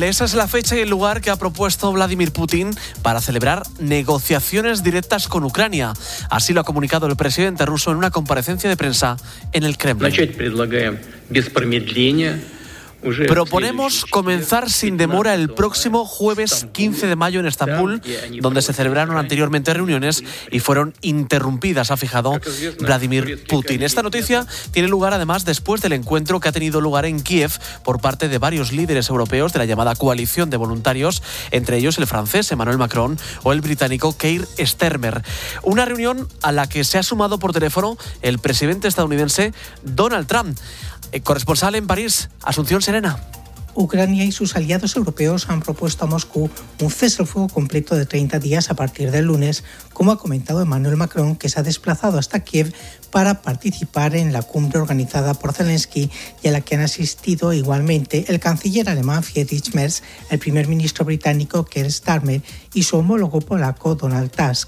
Esa es la fecha y el lugar que ha propuesto Vladimir Putin para celebrar negociaciones directas con Ucrania. Así lo ha comunicado el presidente ruso en una comparecencia de prensa en el Kremlin. Proponemos comenzar sin demora el próximo jueves 15 de mayo en Estambul, donde se celebraron anteriormente reuniones y fueron interrumpidas, ha fijado Vladimir Putin. Esta noticia tiene lugar además después del encuentro que ha tenido lugar en Kiev por parte de varios líderes europeos de la llamada coalición de voluntarios, entre ellos el francés Emmanuel Macron o el británico Keir Starmer. Una reunión a la que se ha sumado por teléfono el presidente estadounidense Donald Trump. Corresponsal en París, Asunción Serena. Ucrania y sus aliados europeos han propuesto a Moscú un cese al fuego completo de 30 días a partir del lunes, como ha comentado Emmanuel Macron, que se ha desplazado hasta Kiev para participar en la cumbre organizada por Zelensky y a la que han asistido igualmente el canciller alemán Friedrich Merz, el primer ministro británico Keir Starmer y su homólogo polaco Donald Tusk.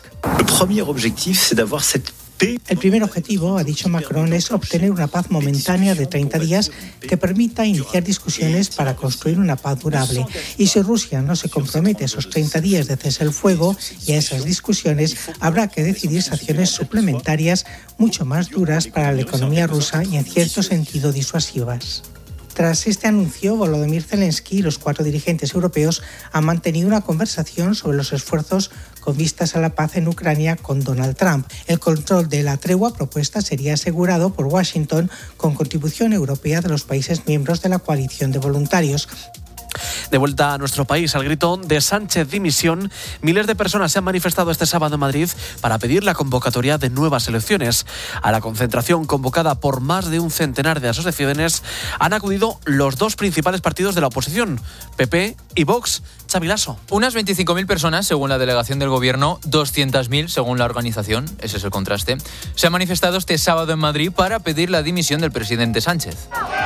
El primer objetivo, ha dicho Macron, es obtener una paz momentánea de 30 días que permita iniciar discusiones para construir una paz durable. Y si Rusia no se compromete a esos 30 días de cese el fuego y a esas discusiones, habrá que decidir sanciones suplementarias mucho más duras para la economía rusa y en cierto sentido disuasivas. Tras este anuncio, Volodymyr Zelensky y los 4 dirigentes europeos han mantenido una conversación sobre los esfuerzos con vistas a la paz en Ucrania con Donald Trump. El control de la tregua propuesta sería asegurado por Washington con contribución europea de los países miembros de la coalición de voluntarios. De vuelta a nuestro país, al grito de Sánchez dimisión, miles de personas se han manifestado este sábado en Madrid para pedir la convocatoria de nuevas elecciones. A la concentración convocada por más de un centenar de asociaciones han acudido los 2 principales partidos de la oposición, PP y Vox. Xavi Lasso. Unas 25.000 personas, según la delegación del Gobierno, 200.000 según la organización, ese es el contraste, se han manifestado este sábado en Madrid para pedir la dimisión del presidente Sánchez.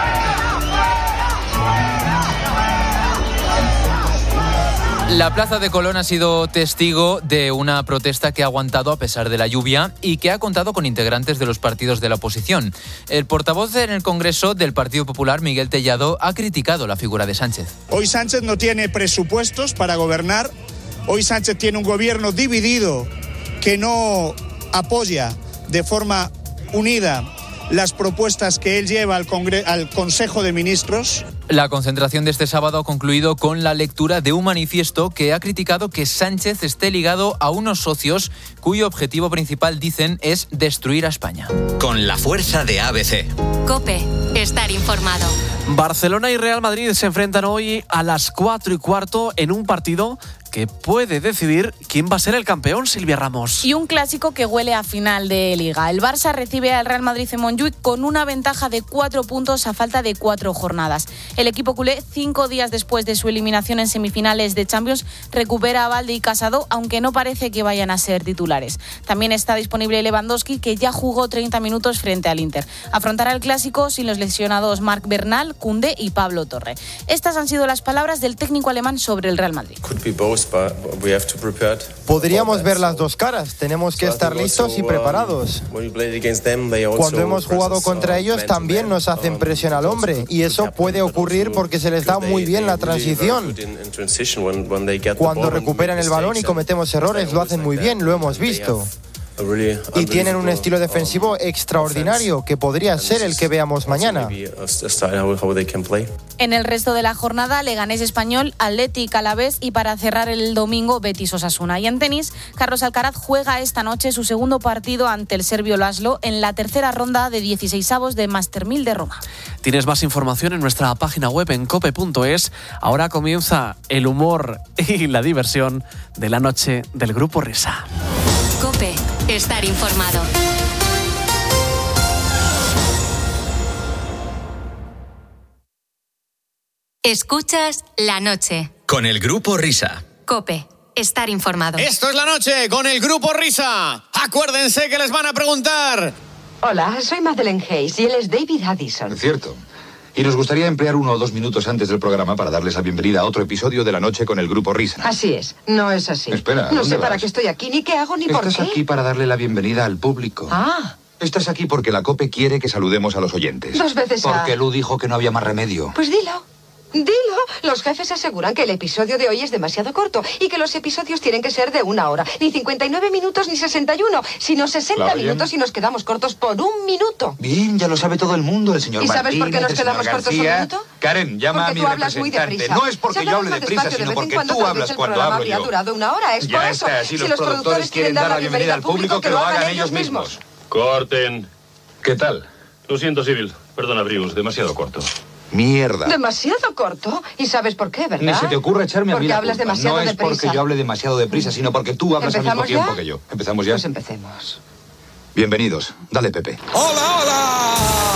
La Plaza de Colón ha sido testigo de una protesta que ha aguantado a pesar de la lluvia y que ha contado con integrantes de los partidos de la oposición. El portavoz en el Congreso del Partido Popular, Miguel Tellado, ha criticado la figura de Sánchez. Hoy Sánchez no tiene presupuestos para gobernar. Hoy Sánchez tiene un gobierno dividido que no apoya de forma unida las propuestas que él lleva al Consejo de Ministros. La concentración de este sábado ha concluido con la lectura de un manifiesto que ha criticado que Sánchez esté ligado a unos socios cuyo objetivo principal, dicen, es destruir a España. Con la fuerza de ABC. COPE. Estar informado. Barcelona y Real Madrid se enfrentan hoy a las 4:15 en un partido que puede decidir quién va a ser el campeón, Silvia Ramos. Y un clásico que huele a final de Liga. El Barça recibe al Real Madrid en Montjuïc con una ventaja de 4 puntos a falta de 4 jornadas. El equipo culé, 5 días después de su eliminación en semifinales de Champions, recupera a Balde y Casado, aunque no parece que vayan a ser titulares. También está disponible Lewandowski, que ya jugó 30 minutos frente al Inter. Afrontará el clásico sin los lesionados Marc Bernal, Koundé y Pablo Torre. Estas han sido las palabras del técnico alemán sobre el Real Madrid. Podríamos ver las dos caras, tenemos que estar listos y preparados. Cuando hemos jugado contra ellos también nos hacen presión al hombre y eso puede ocurrir porque se les da muy bien la transición. Cuando recuperan el balón y cometemos errores lo hacen muy bien, lo hemos visto. Y tienen un estilo defensivo extraordinario que podría ser el que veamos mañana. En el resto de la jornada, Leganés Español, Athletic Alavés y para cerrar el domingo, Betis Osasuna. Y en tenis, Carlos Alcaraz juega esta noche su segundo partido ante el serbio Laszlo en la tercera ronda de 16avos de Master 1000 de Roma. Tienes más información en nuestra página web en cope.es. Ahora comienza el humor y la diversión de la noche del Grupo Risa. COPE. Estar informado. Escuchas La Noche. Con el Grupo Risa. COPE. Estar informado. Esto es La Noche con el Grupo Risa. Acuérdense que les van a preguntar. Hola, soy Madeleine Hayes y él es David Addison. Cierto. Y nos gustaría emplear 1 o 2 minutos antes del programa para darles la bienvenida a otro episodio de La Noche con el Grupo Risa. Así es, no es así. Espera, no sé vas? para qué estoy aquí, ni qué hago, ni por qué. Estás aquí para darle la bienvenida al público. Ah. Estás aquí porque la COPE quiere que saludemos a los oyentes. 2 veces Porque Lu dijo que no había más remedio. Pues dilo. Dilo. Los jefes aseguran que el episodio de hoy es demasiado corto y que los episodios tienen que ser de 1 hora. Ni 59 minutos ni 61, sino 60 minutos y nos quedamos cortos por 1 minuto. Bien, ya lo sabe todo el mundo, el señor ¿Y sabes por qué nos quedamos cortos 1 minuto? Karen, llama porque a mi tú hablas muy representante. deprisa. No es porque yo hable deprisa, sino porque tú hablas cuando hablo yo. Ha durado 1 hora, es por eso. Si los productores quieren dar la bienvenida al público, que lo hagan ellos mismos. Corten. ¿Qué tal? Lo siento, Civil. Perdona, Brius, demasiado corto. Mierda. Demasiado corto. ¿Y sabes por qué, verdad? Ni se te ocurre echarme a mí porque la hablas culpa. demasiado No es deprisa. porque yo hable demasiado deprisa, sino porque tú hablas al mismo tiempo que yo. ¿Empezamos ya? Pues empecemos. Bienvenidos. Dale, Pepe. ¡Hola, hola!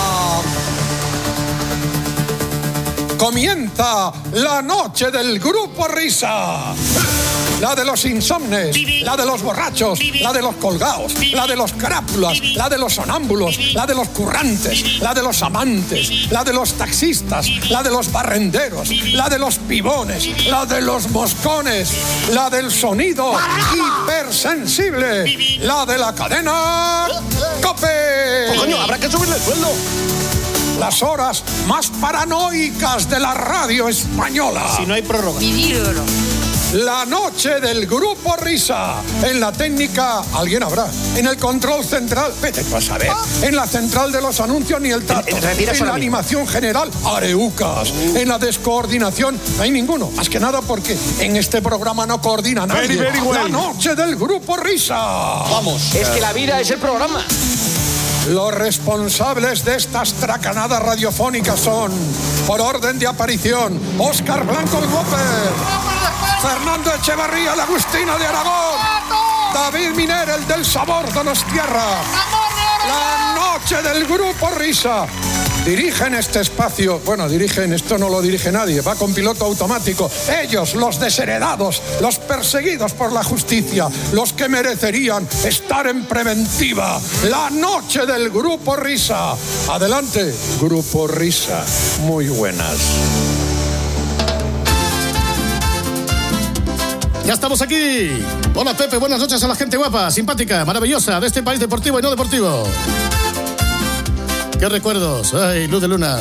Comienza la noche del Grupo Risa. La de los insomnes, la de los borrachos, la de los colgados, la de los carápulas, la de los sonámbulos, la de los currantes, la de los amantes, la de los taxistas, la de los barrenderos, la de los pibones, la de los moscones, la del sonido hipersensible, la de la cadena COPE. ¡Oh, coño, habrá que subirle el sueldo! Las horas más paranoicas de la radio española. Si no hay prórroga. La noche del Grupo Risa. En la técnica, alguien habrá. En el control central, vete tú a saber. En la central de los anuncios, ni el tato. En la animación general, areucas. En la descoordinación, no hay ninguno. Más que nada porque en este programa no coordina nadie. La noche del Grupo Risa. Vamos. Es que la vida es el programa. Los responsables de estas tracanadas radiofónicas son, por orden de aparición, Óscar Blanco el Whopper, Fernando Echevarría, la Agustina de Aragón, David Miner, el del Sabor Donostiarra. La noche del Grupo Risa. Dirigen este espacio, esto no lo dirige nadie, va con piloto automático. Ellos, los desheredados, los perseguidos por la justicia, los que merecerían estar en preventiva. La noche del Grupo Risa. Adelante, Grupo Risa. Muy buenas. Ya estamos aquí. Hola, Pepe, buenas noches a la gente guapa, simpática, maravillosa de este país deportivo y no deportivo. ¡Qué recuerdos! ¡Ay, luz de luna!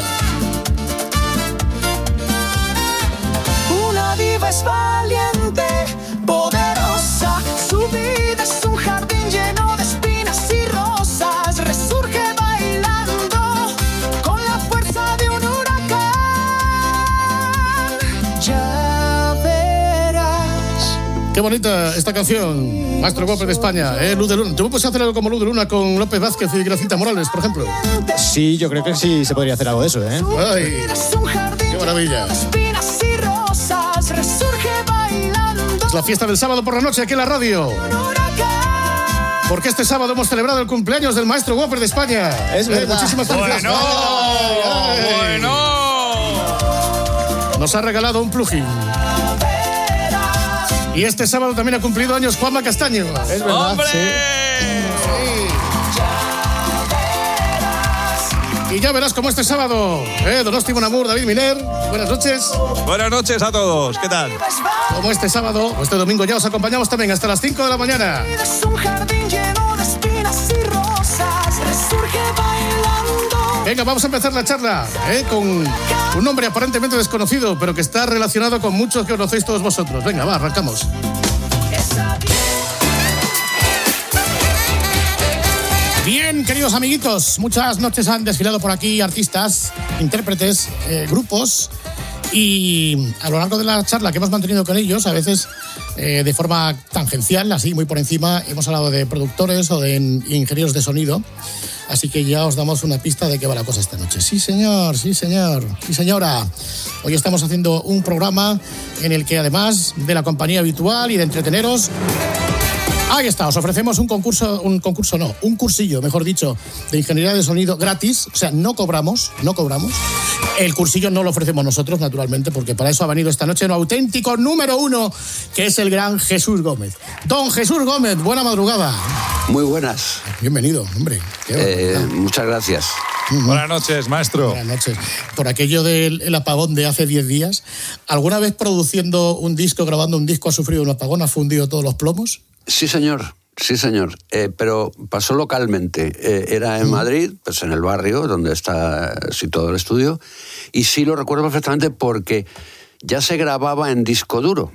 Una diva es valiente, poderosa. Su vida es un jardín lleno de espinas y rosas. Resurge bailando con la fuerza de un huracán. Ya verás. ¡Qué bonita esta canción! Maestro Whopper de España, Luz de Luna. ¿Tú puedes hacer algo como Luz de Luna con López Vázquez y Gracita Morales, por ejemplo? Sí, yo creo que sí se podría hacer algo de eso, ¿eh? ¡Ay! ¡Qué maravilla! Es la fiesta del sábado por la noche aquí en la radio. Porque este sábado hemos celebrado el cumpleaños del Maestro Whopper de España. Es verdad. Muchísimas felicidades. ¡Bueno! Nos ha regalado un plugin. Y este sábado también ha cumplido años Juanma Castaño. Es verdad. ¡Hombre! Sí. Y ya verás como este sábado, Donosti Bonamur, David Miner, buenas noches. Buenas noches a todos, ¿qué tal? Como este sábado, o este domingo ya os acompañamos también hasta las 5 de la mañana. Es un jardín lleno de espinas y rosas. Resurge bailando. Venga, vamos a empezar la charla con un nombre aparentemente desconocido, pero que está relacionado con muchos que conocéis todos vosotros. Venga, va, arrancamos. Bien, queridos amiguitos, muchas noches han desfilado por aquí artistas, intérpretes, grupos, y a lo largo de la charla que hemos mantenido con ellos, a veces de forma tangencial, así muy por encima, hemos hablado de productores o de ingenieros de sonido, así que ya os damos una pista de qué va la cosa esta noche. Sí, señor, sí, señor, sí, señora. Hoy estamos haciendo un programa en el que, además de la compañía habitual y de entreteneros, ahí está, os ofrecemos un cursillo, mejor dicho, de ingeniería de sonido gratis, o sea, no cobramos. El cursillo no lo ofrecemos nosotros, naturalmente, porque para eso ha venido esta noche un auténtico número 1, que es el gran Jesús Gómez. Don Jesús Gómez, buena madrugada. Muy buenas. Bienvenido, hombre. Muchas gracias. Buenas noches, maestro. Buenas noches. Por aquello del apagón de hace 10 días, ¿alguna vez produciendo un disco, grabando un disco, ha sufrido un apagón, ha fundido todos los plomos? Sí, señor. Sí, señor, pero pasó localmente. Era en Madrid, pues en el barrio donde está situado el estudio, y sí lo recuerdo perfectamente porque ya se grababa en disco duro.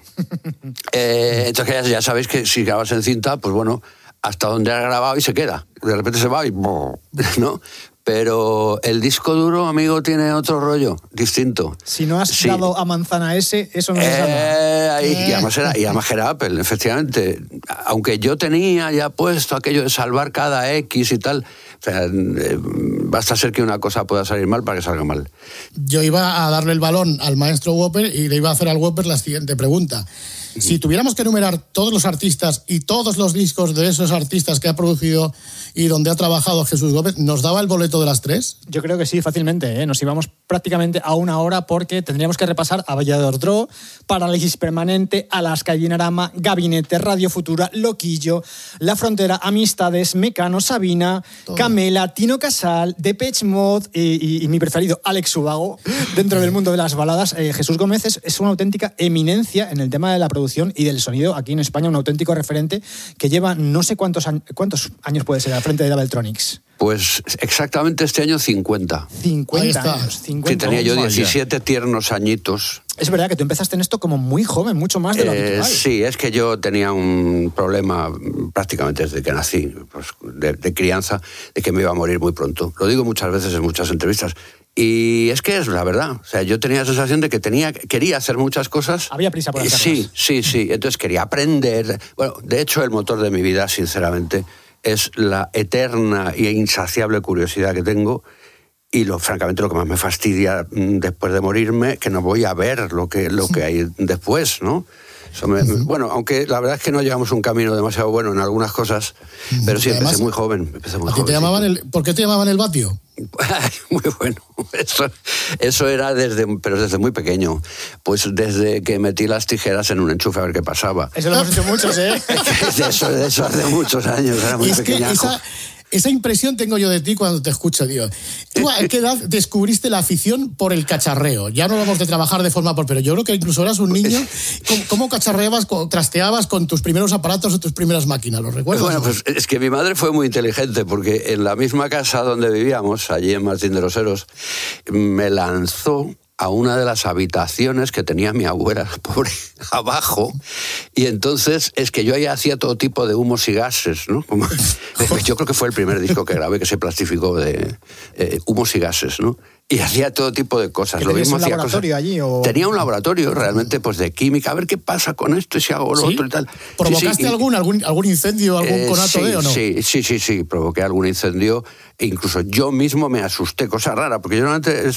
Entonces ya sabéis que si grabas en cinta, pues bueno, hasta donde has grabado y se queda. De repente se va y... ¿no? Pero el disco duro, amigo, tiene otro rollo distinto. Si no has dado a manzana S, eso no es nada. Y además era Apple, efectivamente. Aunque yo tenía ya puesto aquello de salvar cada X y tal, o sea, basta ser que una cosa pueda salir mal para que salga mal. Yo iba a darle el balón al maestro Whopper y le iba a hacer al Whopper la siguiente pregunta. Si tuviéramos que enumerar todos los artistas y todos los discos de esos artistas que ha producido y donde ha trabajado Jesús Gómez, ¿nos daba el boleto de las 3? Yo creo que sí, fácilmente. Nos íbamos prácticamente a una hora porque tendríamos que repasar a Valladolid, Parálisis Permanente, Alaska y Dinarama, Gabinete, Radio Futura, Loquillo, La Frontera, Amistades, Mecano, Sabina, Camela, Tino Casal, Depeche Mode y mi preferido, Alex Ubago. Dentro del mundo de las baladas, Jesús Gómez es una auténtica eminencia en el tema de la producción y del sonido aquí en España, un auténtico referente que lleva no sé cuántos años puede ser al frente de Labeltronics. Pues exactamente este año 50. 50 años. 50 sí, tenía yo años. 17 tiernos añitos. Es verdad que tú empezaste en esto como muy joven, mucho más de lo habitual. Sí, es que yo tenía un problema prácticamente desde que nací, pues, de crianza, de que me iba a morir muy pronto. Lo digo muchas veces en muchas entrevistas. Y es que es la verdad. O sea, yo tenía la sensación de que quería hacer muchas cosas. Había prisa por hacerlas. Sí. Entonces quería aprender. Bueno, de hecho, el motor de mi vida, sinceramente, es la eterna e insaciable curiosidad que tengo y francamente lo que más me fastidia después de morirme, que no voy a ver lo que hay después, ¿no? Bueno, aunque la verdad es que no llevamos un camino demasiado bueno en algunas cosas, pero sí, empecé muy joven. ¿Por qué te llamaban el Vatio? Muy bueno, eso era desde muy pequeño, pues desde que metí las tijeras en un enchufe a ver qué pasaba. Eso lo hemos hecho muchos, ¿eh? Eso hace muchos años, era muy pequeñajo. Esa impresión tengo yo de ti cuando te escucho, tío. ¿Tú a qué edad descubriste la afición por el cacharreo? Ya no hablamos de trabajar de forma pero yo creo que incluso eras un niño. ¿Cómo cacharreabas, trasteabas con tus primeros aparatos o tus primeras máquinas? ¿Los recuerdas? Bueno, pues es que mi madre fue muy inteligente porque en la misma casa donde vivíamos, allí en Martín de los Heros, me lanzó a una de las habitaciones que tenía mi abuela, pobre, abajo, y entonces es que yo ahí hacía todo tipo de humos y gases, ¿no? Yo creo que fue el primer disco que grabé que se plastificó de humos y gases, ¿no? Y hacía todo tipo de cosas. Lo mismo hacía laboratorio cosas. Allí o... Tenía un laboratorio realmente pues de química, a ver qué pasa con esto y si hago lo otro y tal. ¿Provocaste algún incendio, algún conato o no? Sí, provoqué algún incendio e incluso yo mismo me asusté, cosa rara, porque yo normalmente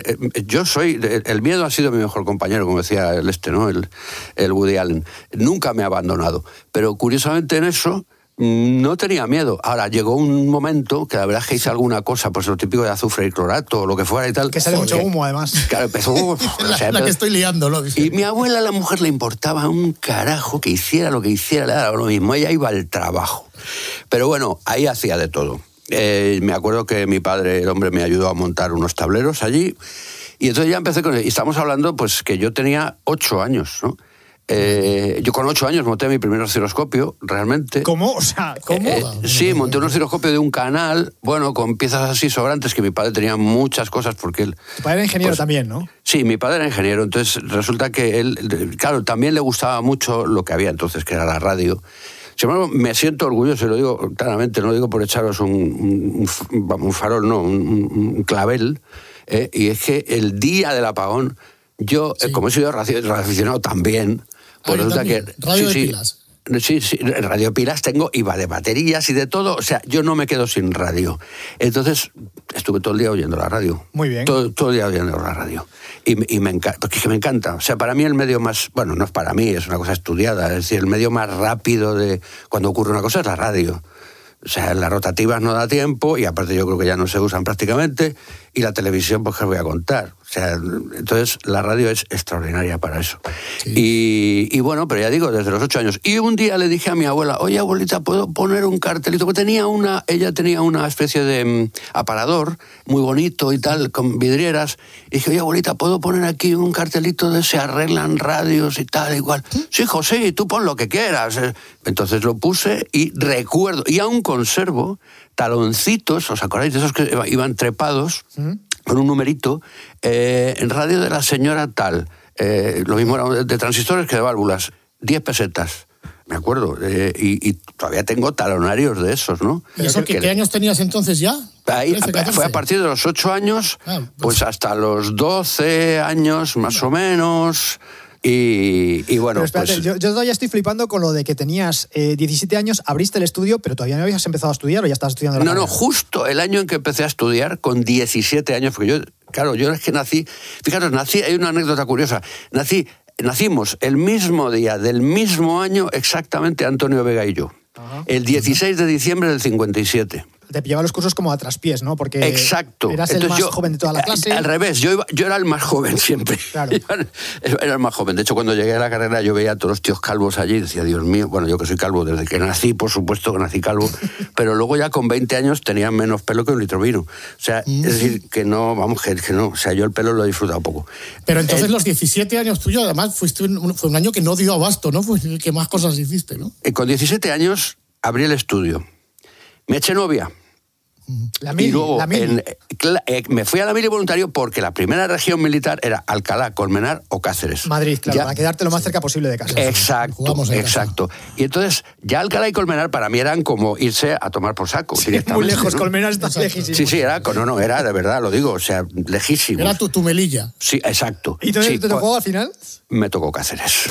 el miedo ha sido mi mejor compañero, como decía ¿no? el Woody Allen. Nunca me ha abandonado, pero curiosamente en eso no tenía miedo. Ahora, llegó un momento que la verdad es que hice alguna cosa, pues lo típico de azufre y clorato o lo que fuera y tal. Que sale mucho humo, además. Claro, empezó... la que estoy liando, ¿no? Y mi abuela, a la mujer, le importaba un carajo que hiciera lo que hiciera, le daba lo mismo. Ella iba al trabajo. Pero bueno, ahí hacía de todo. Me acuerdo que mi padre, el hombre, me ayudó a montar unos tableros allí. Y entonces ya empecé con... Y estamos hablando, pues, que yo tenía 8 años, ¿no? Yo con 8 años monté mi primer osciloscopio, realmente. ¿Cómo? O sea, ¿cómo? Sí, monté un osciloscopio de un canal, bueno, con piezas así sobrantes, que mi padre tenía muchas cosas porque él... Tu padre era ingeniero también, ¿no? Sí, mi padre era ingeniero, entonces resulta que él, claro, también le gustaba mucho lo que había entonces, que era la radio. Sin embargo, me siento orgulloso, y lo digo claramente, no lo digo por echaros un farol, no, un clavel, y es que el día del apagón, yo, como he sido radioaficionado también, pues resulta que... ¿Radio de pilas? Sí, radio pilas tengo, iba de baterías y de todo, o sea, yo no me quedo sin radio. Entonces, estuve todo el día oyendo la radio. Muy bien. Todo el día oyendo la radio. Y me encanta, porque es que me encanta. O sea, para mí el medio más... Bueno, no es para mí, es una cosa estudiada. Es decir, el medio más rápido de cuando ocurre una cosa es la radio. O sea, las rotativas no da tiempo y aparte yo creo que ya no se usan prácticamente. Y la televisión, pues, ¿qué os voy a contar? O sea, entonces la radio es extraordinaria para eso. Sí. Y bueno, pero ya digo, desde los 8 años. Y un día le dije a mi abuela, oye, abuelita, ¿puedo poner un cartelito? Porque ella tenía una especie de aparador muy bonito y tal, con vidrieras. Y dije, oye, abuelita, ¿puedo poner aquí un cartelito de se arreglan radios y tal, igual? Sí, hijo, sí, tú pon lo que quieras. Entonces lo puse y recuerdo, y aún conservo taloncitos, ¿os acordáis de esos que iban trepados con un numerito? En radio de la señora tal, lo mismo era de transistores que de válvulas, 10 pesetas, me acuerdo, y todavía tengo talonarios de esos, ¿no? ¿Y eso qué años tenías entonces ya? Ahí, fue a partir de los 8 años, pues hasta los 12 años más o menos. Y bueno, pero espérate, pues... yo todavía estoy flipando con lo de que tenías 17 años, abriste el estudio, pero todavía no habías empezado a estudiar o ya estabas estudiando la carrera. No, justo el año en que empecé a estudiar, con 17 años, porque yo es que nací, fijaros, hay una anécdota curiosa, nacimos el mismo día del mismo año exactamente Antonio Vega y yo, el 16 de diciembre del 57. Te pillaba los cursos como a traspiés, ¿no? Porque exacto. Eras el más joven de toda la clase. Al revés, yo era el más joven siempre. Claro. Era el más joven. De hecho, cuando llegué a la carrera yo veía a todos los tíos calvos allí y decía, Dios mío, bueno, yo que soy calvo desde que nací, por supuesto que nací calvo, pero luego ya con 20 años tenía menos pelo que un litro de vino. O sea, es decir, que no, vamos, que no. O sea, yo el pelo lo he disfrutado poco. Pero entonces los 17 años tuyos, además, fue un año que no dio abasto, ¿no? Fue el que más cosas hiciste, ¿no? Con 17 años abrí el estudio. Me eché novia. Y luego me fui a la mili voluntario porque la primera región militar era Alcalá, Colmenar o Cáceres. Madrid, claro, para quedarte lo más cerca posible de casa. Exacto. Y entonces ya Alcalá y Colmenar para mí eran como irse a tomar por saco. Sí, muy lejos, ¿no? Colmenar está lejísimo. Sí, era de verdad, lo digo, o sea, lejísimo. Era tu melilla. Sí, exacto. ¿Y entonces te tocó al final? Me tocó Cáceres.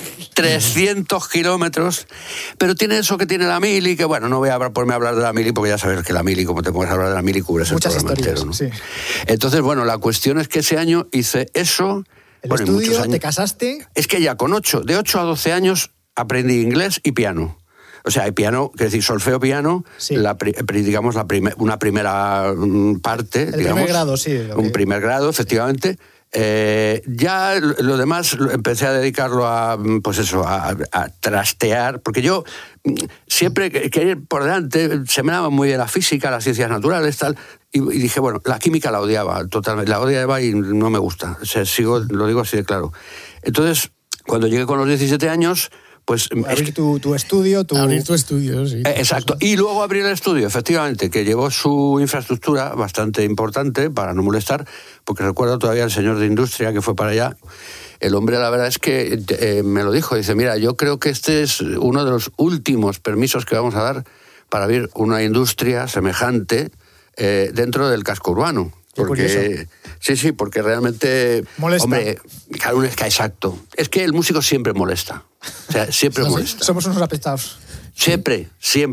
300 kilómetros, pero tiene eso que tiene la mili, que bueno, no voy a ponerme a hablar de la mili porque ya sabes que la mili, como te puedes hablar de la mili, cubres muchas el programa historias, entero, ¿no? Sí. Entonces, bueno, la cuestión es que ese año hice eso. El estudio, te casaste. Es que ya con de 8 a 12 años aprendí inglés y piano. O sea, hay piano, quiere decir solfeo piano, sí. Digamos una primera parte. El primer grado, sí. Un primer grado, efectivamente. Ya lo demás empecé a dedicarlo a trastear, porque yo siempre quería ir por delante, se me daba muy bien la física, las ciencias naturales, tal, y dije, bueno, la química la odiaba totalmente, la odiaba y no me gusta, o sea, lo digo así de claro. Entonces, cuando llegué con los 17 años, pues... Abrir tu estudio. Abrir tu estudio, sí. Exacto. Y luego abrir el estudio, efectivamente, que llevó su infraestructura bastante importante para no molestar, porque recuerdo todavía al señor de industria que fue para allá. El hombre, la verdad es que me lo dijo. Dice, mira, yo creo que este es uno de los últimos permisos que vamos a dar para abrir una industria semejante dentro del casco urbano. Porque sí, porque realmente molesta. Hombre, claro, es que exacto. Es que el músico siempre molesta. O sea, siempre molesta. Somos unos apestados. Siempre.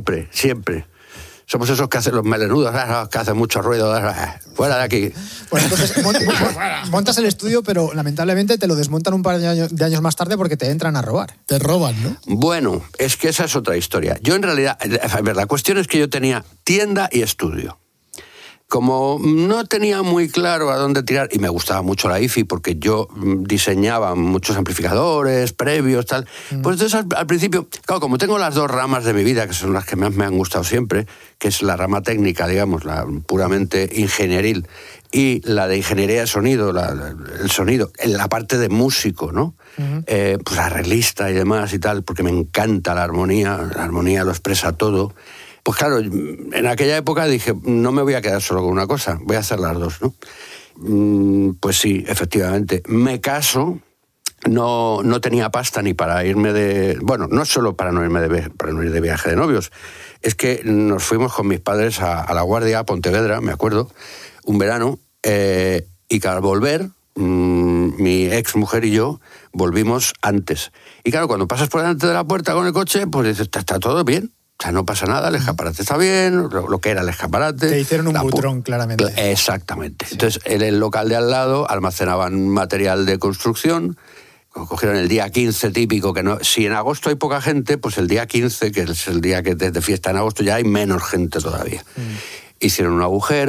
Somos esos que hacen los melenudos, que hacen mucho ruido. Fuera de aquí. Bueno, entonces montas el estudio, pero lamentablemente te lo desmontan un par de años más tarde porque te entran a robar. Te roban, ¿no? Bueno, es que esa es otra historia. Yo en realidad, la cuestión es que yo tenía tienda y estudio. Como no tenía muy claro a dónde tirar, y me gustaba mucho la IFI porque yo diseñaba muchos amplificadores previos, tal, pues entonces al principio, claro, como tengo las dos ramas de mi vida, que son las que más me han gustado siempre, que es la rama técnica, digamos, la puramente ingenieril, y la de ingeniería de sonido, el sonido, la parte de músico, ¿no? Pues arreglista y demás y tal, porque me encanta la armonía lo expresa todo. Pues claro, en aquella época dije, no me voy a quedar solo con una cosa, voy a hacer las dos, ¿no? Pues sí, efectivamente. Me caso, no tenía pasta ni para irme de... Bueno, no solo para no ir de viaje de novios, es que nos fuimos con mis padres a La Guardia, a Pontevedra, me acuerdo, un verano, y que al volver, mi ex mujer y yo volvimos antes. Y claro, cuando pasas por delante de la puerta con el coche, pues dices, está todo bien. O sea, no pasa nada, el escaparate está bien, lo que era el escaparate. Te hicieron un butrón, claramente. Exactamente. Sí. Entonces, en el local de al lado almacenaban material de construcción, cogieron el día 15 típico, que no, si en agosto hay poca gente, pues el día 15, que es el día que de fiesta en agosto, ya hay menos gente todavía. Hicieron un agujero,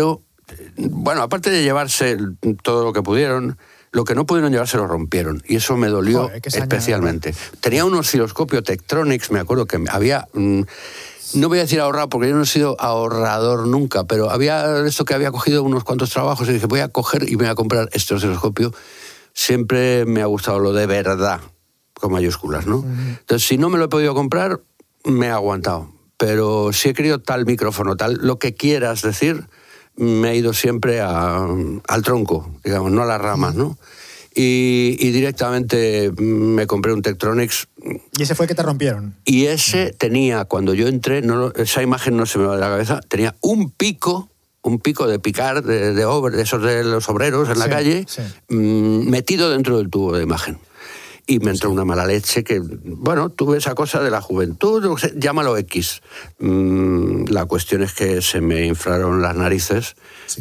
bueno, aparte de llevarse todo lo que pudieron, lo que no pudieron llevarse lo rompieron. Y eso me dolió. Joder, especialmente. Tenía un osciloscopio Tektronix, me acuerdo que había... no voy a decir ahorrado, porque yo no he sido ahorrador nunca, pero había esto que había cogido unos cuantos trabajos y dije, voy a coger y me voy a comprar este osciloscopio. Siempre me ha gustado lo de verdad, con mayúsculas, ¿no? Entonces, si no me lo he podido comprar, me he aguantado. Pero si he querido tal micrófono, tal, lo que quieras decir, me he ido siempre al tronco, digamos, no a las ramas, ¿no? Y directamente me compré un Tektronix. ¿Y ese fue el que te rompieron? Y ese tenía, cuando yo entré, esa imagen no se me va de la cabeza, tenía un pico de picar, de esos de los obreros en la calle, metido dentro del tubo de imagen. Y me entró una mala leche que, bueno, tuve esa cosa de la juventud, llámalo X. La cuestión es que se me inflaron las narices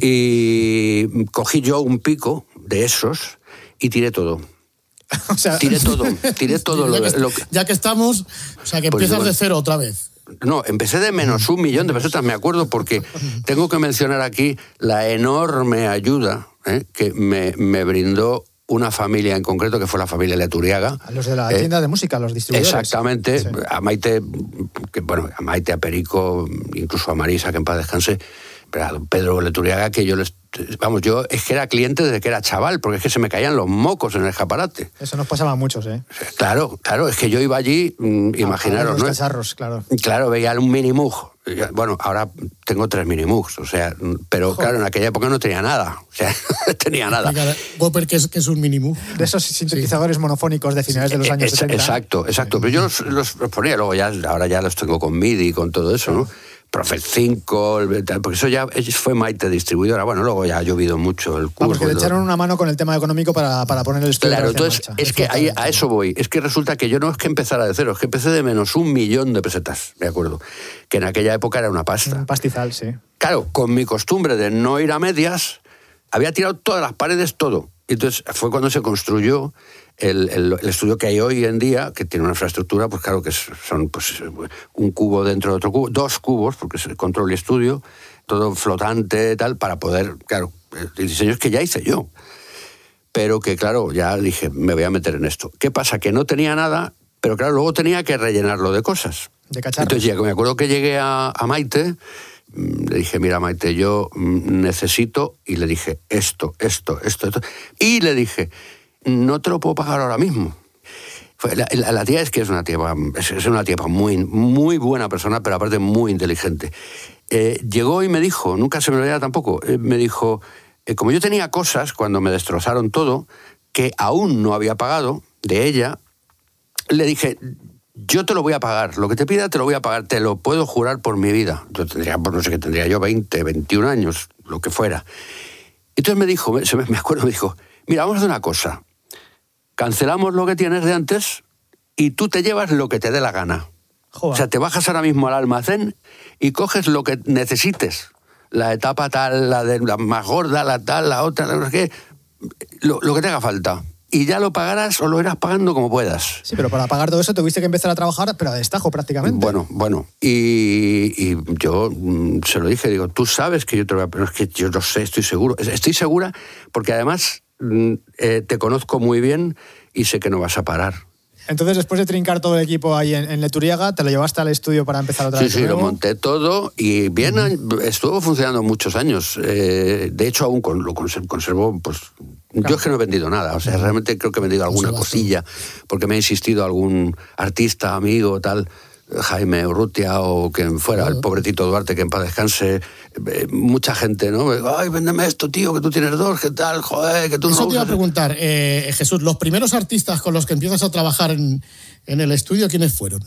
y cogí yo un pico de esos y tiré todo. O sea, tiré todo. Ya que estamos, o sea, que empiezas de cero otra vez. No, empecé de menos 1 millón de pesetas, me acuerdo, porque tengo que mencionar aquí la enorme ayuda que me brindó una familia en concreto, que fue la familia Leturiaga. A los de la tienda de música, los distribuidores. Exactamente. Sí. A Maite, a Perico, incluso a Marisa, que en paz descanse, a don Pedro Leturiaga, que yo es que era cliente desde que era chaval, porque es que se me caían los mocos en el escaparate. Eso nos pasaba a muchos, ¿eh? Claro, es que yo iba allí, imaginaros, los ¿no? cacharros, claro. Claro, veía un Minimoog. Bueno, ahora tengo 3 Minimoogs, o sea, pero claro, en aquella época no tenía nada, o sea, no tenía nada. Whopper, ¿qué es un Minimoog? De esos sintetizadores monofónicos de finales de los años 70. Exacto, pero yo los ponía, luego ahora ya los tengo con MIDI y con todo eso, ¿no? Prophet 5, porque eso ya fue Maite distribuidora. Bueno, luego ya ha llovido mucho el curso. Porque le echaron una mano con el tema económico para poner el estudio. Claro, entonces es que a eso voy. Es que resulta que yo no es que empezara de cero, es que empecé de menos 1 millón de pesetas, me acuerdo. Que en aquella época era una pasta. Un pastizal, sí. Claro, con mi costumbre de no ir a medias, había tirado todas las paredes, todo. Y entonces fue cuando se construyó el estudio que hay hoy en día, que tiene una infraestructura, pues claro que son pues, un cubo dentro de otro cubo, 2 cubos, porque es el control y estudio, todo flotante, tal, para poder, claro, diseños que ya hice yo. Pero que, claro, ya dije, me voy a meter en esto. ¿Qué pasa? Que no tenía nada, pero claro, luego tenía que rellenarlo de cosas. De cacharros. Entonces ya me acuerdo que llegué a Maite, le dije, mira, Maite, yo necesito, y le dije, esto. Y le dije, no te lo puedo pagar ahora mismo. La tía es que es una tía muy, muy buena persona, pero aparte muy inteligente. Llegó y me dijo, nunca se me olvidará tampoco, me dijo, como yo tenía cosas cuando me destrozaron todo, que aún no había pagado de ella, le dije, yo te lo voy a pagar, lo que te pida te lo voy a pagar, te lo puedo jurar por mi vida. Yo tendría yo 20, 21 años, lo que fuera. Entonces me dijo, me acuerdo, me dijo, mira, vamos a hacer una cosa. Cancelamos lo que tienes de antes y tú te llevas lo que te dé la gana. Joder. O sea, te bajas ahora mismo al almacén y coges lo que necesites. La etapa tal, la más gorda, la tal, la otra, lo que te haga falta. Y ya lo pagarás o lo irás pagando como puedas. Sí, pero para pagar todo eso tuviste que empezar a trabajar, pero a destajo prácticamente. Bueno. Y yo se lo dije, digo, tú sabes que yo te lo voy a... Pero es que yo no sé, estoy seguro. Estoy segura porque además te conozco muy bien y sé que no vas a parar. Entonces, después de trincar todo el equipo ahí en Leturiaga, ¿te lo llevaste al estudio para empezar otra vez? Sí, lo monté todo y bien, estuvo funcionando muchos años. De hecho, aún lo conservo, pues... Yo es que no he vendido nada, o sea, realmente creo que he vendido alguna cosilla, porque me ha insistido algún artista, amigo, tal, Jaime Urrutia o quien fuera, el pobre Tito Duarte, que en paz descanse, mucha gente, ¿no? Ay, véndeme esto, tío, que tú tienes 2, ¿qué tal? Joder, que tú Eso no... te iba a preguntar, Jesús, los primeros artistas con los que empiezas a trabajar en el estudio, ¿quiénes fueron?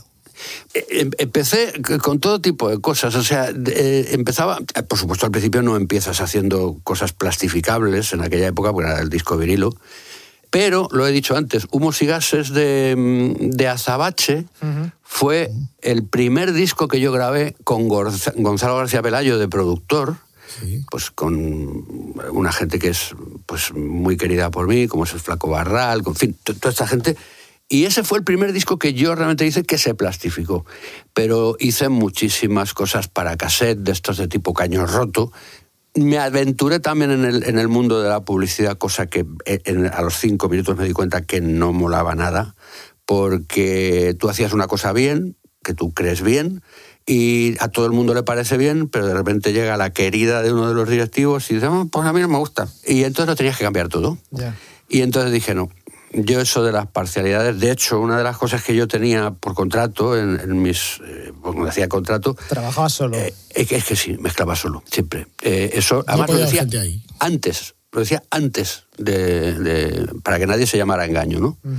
Empecé con todo tipo de cosas, o sea, empezaba, por supuesto al principio no empiezas haciendo cosas plastificables en aquella época, porque era el disco vinilo, pero, lo he dicho antes, Humos y Gases de Azabache fue el primer disco que yo grabé con Gonzalo García Pelayo de productor, pues con una gente que es pues muy querida por mí, como es el Flaco Barral, en fin, toda esta gente. Y ese fue el primer disco que yo realmente hice que se plastificó. Pero hice muchísimas cosas para cassette, de estos de tipo caño roto, Me aventuré también en el mundo de la publicidad, cosa que a los 5 minutos me di cuenta que no molaba nada, porque tú hacías una cosa bien, que tú crees bien, y a todo el mundo le parece bien, pero de repente llega la querida de uno de los directivos y dice, pues a mí no me gusta. Y entonces lo tenías que cambiar todo. Ya. Y entonces dije, no, yo eso de las parcialidades, de hecho, una de las cosas que yo tenía por contrato, en mis, cuando hacía contrato... ¿Trabajabas solo? Es que sí, mezclaba solo, siempre. Eso, además lo decía antes, para que nadie se llamara engaño, ¿no? Uh-huh.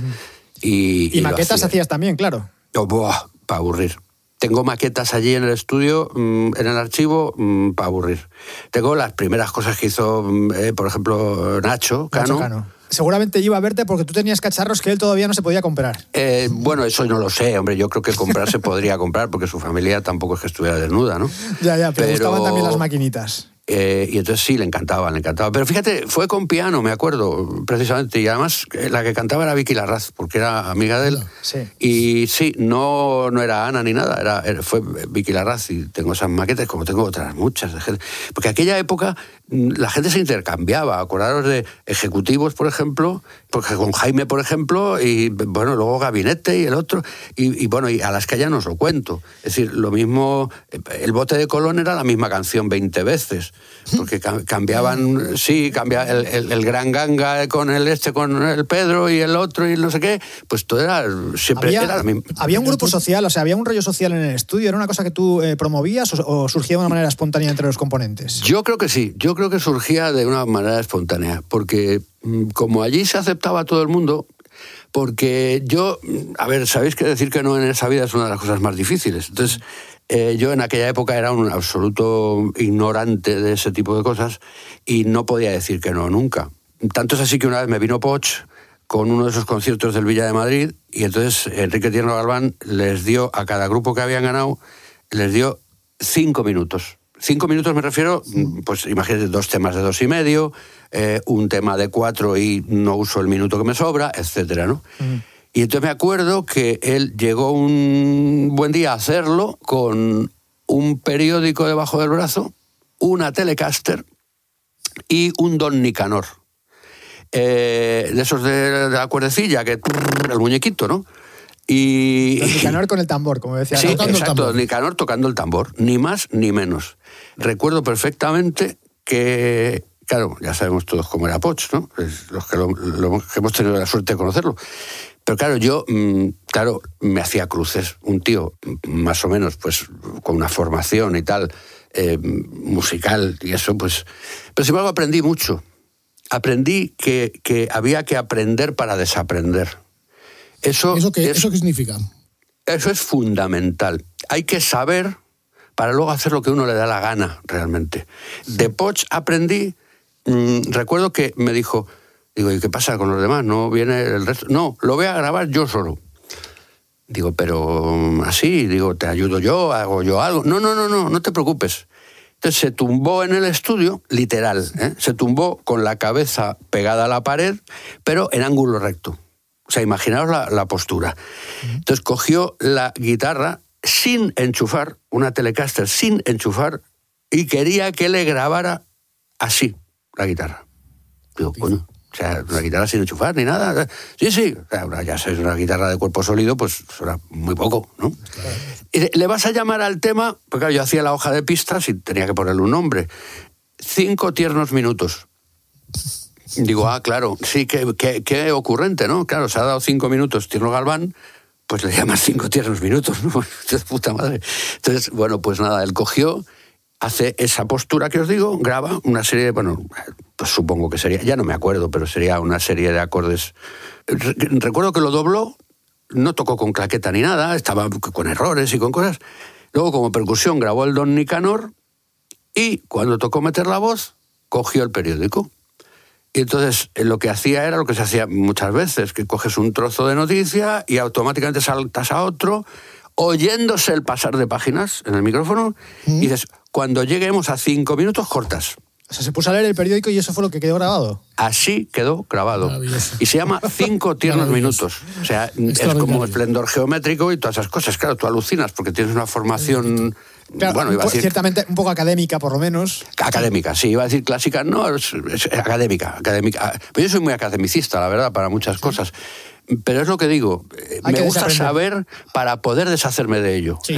Y maquetas hacías también, claro. Para aburrir. Tengo maquetas allí en el estudio, en el archivo, para aburrir. Tengo las primeras cosas que hizo, por ejemplo, Nacho Cano. Seguramente iba a verte porque tú tenías cacharros que él todavía no se podía comprar. Bueno, eso no lo sé, hombre. Yo creo que comprar se podría comprar porque su familia tampoco es que estuviera desnuda, ¿no? Ya, pero gustaban también las maquinitas. Y entonces sí, le encantaba. Pero fíjate, fue con piano, me acuerdo, precisamente. Y además la que cantaba era Vicky Larraz, porque era amiga de él. Sí. Y sí, no era Ana ni nada, fue Vicky Larraz. Y tengo esas maquetas, como tengo otras muchas. Porque aquella época la gente se intercambiaba. Acordaros de Ejecutivos, por ejemplo, porque con Jaime, por ejemplo, y bueno, luego Gabinete y el otro. Y bueno, y Alaska ya no os lo cuento. Es decir, lo mismo, El bote de Colón era la misma canción 20 veces. Porque cambiaban, cambia el Gran Ganga con con el Pedro y el otro y no sé qué, pues todo era siempre era la misma. ¿Había un grupo social, o sea, había un rollo social en el estudio? ¿Era una cosa que tú promovías o surgía de una manera espontánea entre los componentes? Yo creo que sí, yo creo que surgía de una manera espontánea, porque como allí se aceptaba a todo el mundo, porque yo, a ver, sabéis que decir que no en esa vida es una de las cosas más difíciles, entonces... yo en aquella época era un absoluto ignorante de ese tipo de cosas y no podía decir que no nunca. Tanto es así que una vez me vino Poch con uno de esos conciertos del Villa de Madrid y entonces Enrique Tierno Galván les dio a cada grupo que habían ganado, les dio 5 minutos. 5 minutos me refiero, pues imagínate, 2 temas de 2,5, un tema de 4 y no uso el minuto que me sobra, etcétera, ¿no? Y entonces me acuerdo que él llegó un buen día a hacerlo con un periódico debajo del brazo, una Telecaster y un Don Nicanor. De esos de la cuerdecilla, que el muñequito, ¿no? Y Don Nicanor con el tambor, como decía. Sí, exacto, Don Nicanor tocando el tambor, ni más ni menos. Recuerdo perfectamente que... Claro, ya sabemos todos cómo era Poch, ¿no? Los que hemos tenido la suerte de conocerlo. Pero claro, yo, me hacía cruces. Un tío, más o menos, pues, con una formación y tal, musical y eso, pues... Pero sin embargo aprendí mucho. Aprendí que había que aprender para desaprender. ¿Eso qué significa? Eso es fundamental. Hay que saber para luego hacer lo que uno le da la gana, realmente. De Poch aprendí... recuerdo que me dijo, digo, ¿y qué pasa con los demás? ¿No viene el resto? No, lo voy a grabar yo solo. Digo, pero así, digo, ¿te ayudo yo? ¿Hago yo algo? No te preocupes. Entonces se tumbó en el estudio, literal, se tumbó con la cabeza pegada a la pared, pero en ángulo recto. O sea, imaginaos la postura. Entonces cogió la guitarra sin enchufar, una Telecaster sin enchufar, y quería que le grabara así la guitarra. Digo, bueno, o sea, una guitarra sin enchufar ni nada. Sí, o sea, ya es una guitarra de cuerpo sólido, pues suena muy poco, ¿no? Claro. Y le vas a llamar al tema, porque claro, yo hacía la hoja de pistas y tenía que ponerle un nombre. 5 tiernos minutos. Digo, claro, sí, qué ocurrente, ¿no? Claro, se ha dado 5 minutos Tierno Galván, pues le llamas 5 tiernos minutos, ¿no? Puta madre. Entonces, bueno, pues nada, él cogió... hace esa postura que os digo, graba una serie de, bueno, pues supongo que sería, ya no me acuerdo, pero sería una serie de acordes. Recuerdo que lo dobló, no tocó con claqueta ni nada, estaba con errores y con cosas. Luego, como percusión, grabó el Don Nicanor y cuando tocó meter la voz, cogió el periódico. Y entonces lo que hacía era lo que se hacía muchas veces, que coges un trozo de noticia y automáticamente saltas a otro, oyéndose el pasar de páginas en el micrófono, y dices, cuando lleguemos a 5 minutos, cortas. O sea, se puso a leer el periódico y eso fue lo que quedó grabado. Así quedó grabado. Y se llama 5 tiernos minutos. O sea, es como esplendor geométrico y todas esas cosas. Claro, tú alucinas porque tienes una formación Claro, bueno, iba a decir, ciertamente un poco académica, por lo menos. Académica, sí, iba a decir clásica, no, es académica. Pues yo soy muy academicista, la verdad, para muchas cosas. Pero es lo que digo, me gusta saber para poder deshacerme de ello. Sí,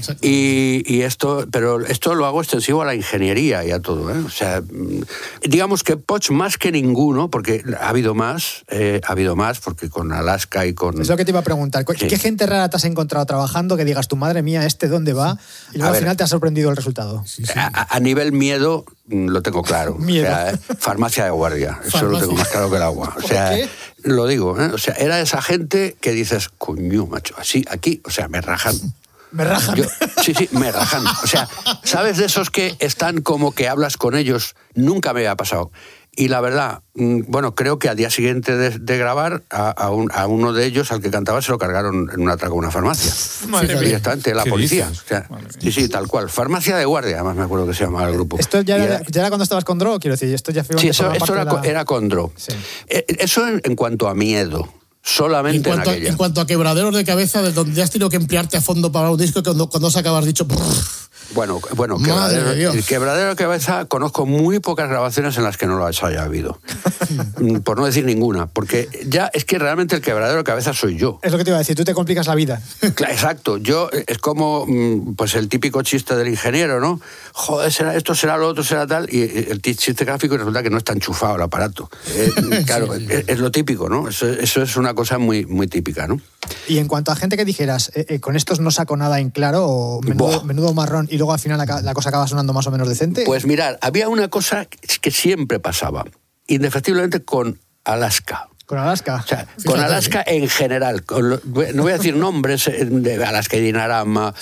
y esto lo hago extensivo a la ingeniería y a todo. O sea, digamos que Poch más que ninguno, porque ha habido más, porque con Alaska y con... Es lo que te iba a preguntar. ¿Qué gente rara te has encontrado trabajando que digas, tu madre mía, dónde va? Y luego al final te ha sorprendido el resultado. A nivel miedo, lo tengo claro. Miedo. O sea, farmacia de guardia. Eso lo tengo más claro que el agua. O sea, ¿Por qué? Lo digo, O sea, era esa gente que dices, coño, macho, así, aquí, o sea, me rajan. Me rajan. Sí, me rajan. O sea, ¿sabes de esos que están como que hablas con ellos? Nunca me había pasado. Y la verdad, bueno, creo que al día siguiente de grabar, a uno de ellos, al que cantaba, se lo cargaron en un atraco a una farmacia. Directamente, la policía. O sea, sí, tal cual. Farmacia de guardia, además me acuerdo que se llamaba el grupo. ¿Esto ya era cuando estabas con Dro? Quiero decir, esto ya fue... Sí, eso era con Dro. Sí. Eso en cuanto a miedo. Solamente en cuanto a quebraderos de cabeza, de donde has tenido que emplearte a fondo para un disco, cuando se acabas dicho... Bueno, quebradero de cabeza, conozco muy pocas grabaciones en las que no lo haya habido. Por no decir ninguna, porque ya es que realmente el quebradero de cabeza soy yo. Es lo que te iba a decir, tú te complicas la vida. Exacto, yo es como pues el típico chiste del ingeniero, ¿no? Joder, será esto, será lo otro, será tal, y el chiste gráfico resulta que no está enchufado el aparato. Claro, es lo típico, ¿no? Eso es una cosa muy, muy típica, ¿no? Y en cuanto a gente que dijeras, con estos no saco nada en claro, o menudo marrón, y luego al final la cosa acaba sonando más o menos decente. Pues mirad, había una cosa que siempre pasaba, indefectiblemente con Alaska. ¿Con Alaska? O sea, con Alaska en general. No voy a decir nombres de Alaska y Dinarama.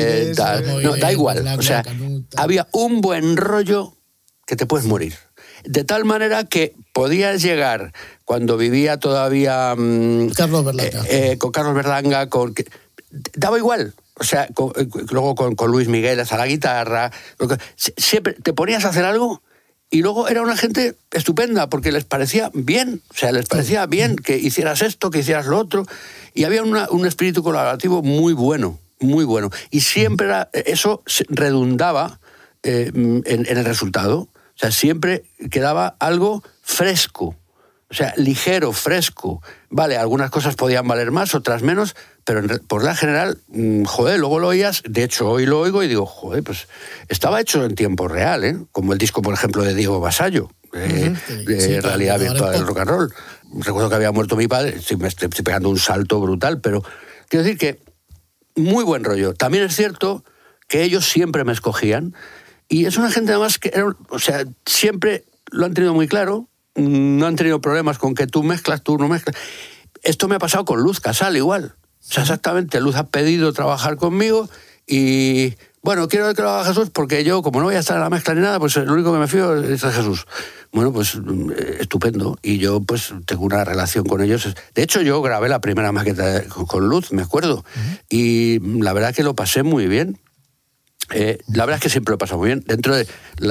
No, da igual. O sea, había un buen rollo que te puedes morir. De tal manera que podías llegar, cuando vivía todavía Carlos Berlanga. Con Carlos Berlanga, daba igual. O sea, luego con Luis Miguel a la guitarra. Siempre te ponías a hacer algo y luego era una gente estupenda porque les parecía bien. O sea, les parecía bien que hicieras esto, que hicieras lo otro. Y había un espíritu colaborativo muy bueno, muy bueno. Y siempre eso redundaba en el resultado. O sea, siempre quedaba algo fresco, o sea, ligero, fresco. Vale, algunas cosas podían valer más, otras menos, pero por la general, joder, luego lo oías, de hecho hoy lo oigo y digo, joder, pues estaba hecho en tiempo real, ¿eh? Como el disco, por ejemplo, de Diego Vasallo, de Realidad Virtual del Rock and Roll. Recuerdo que había muerto mi padre, me estoy pegando un salto brutal, pero quiero decir que muy buen rollo. También es cierto que ellos siempre me escogían. Y es una gente además que, siempre lo han tenido muy claro, no han tenido problemas con que tú mezclas, tú no mezclas. Esto me ha pasado con Luz Casal igual. O sea, exactamente, Luz ha pedido trabajar conmigo y, bueno, quiero que lo haga Jesús porque yo, como no voy a estar en la mezcla ni nada, pues lo único que me fío es de Jesús. Bueno, pues estupendo. Y yo, pues, tengo una relación con ellos. De hecho, yo grabé la primera maqueta con Luz, me acuerdo. Y la verdad que lo pasé muy bien. La verdad es que siempre lo pasa muy bien dentro de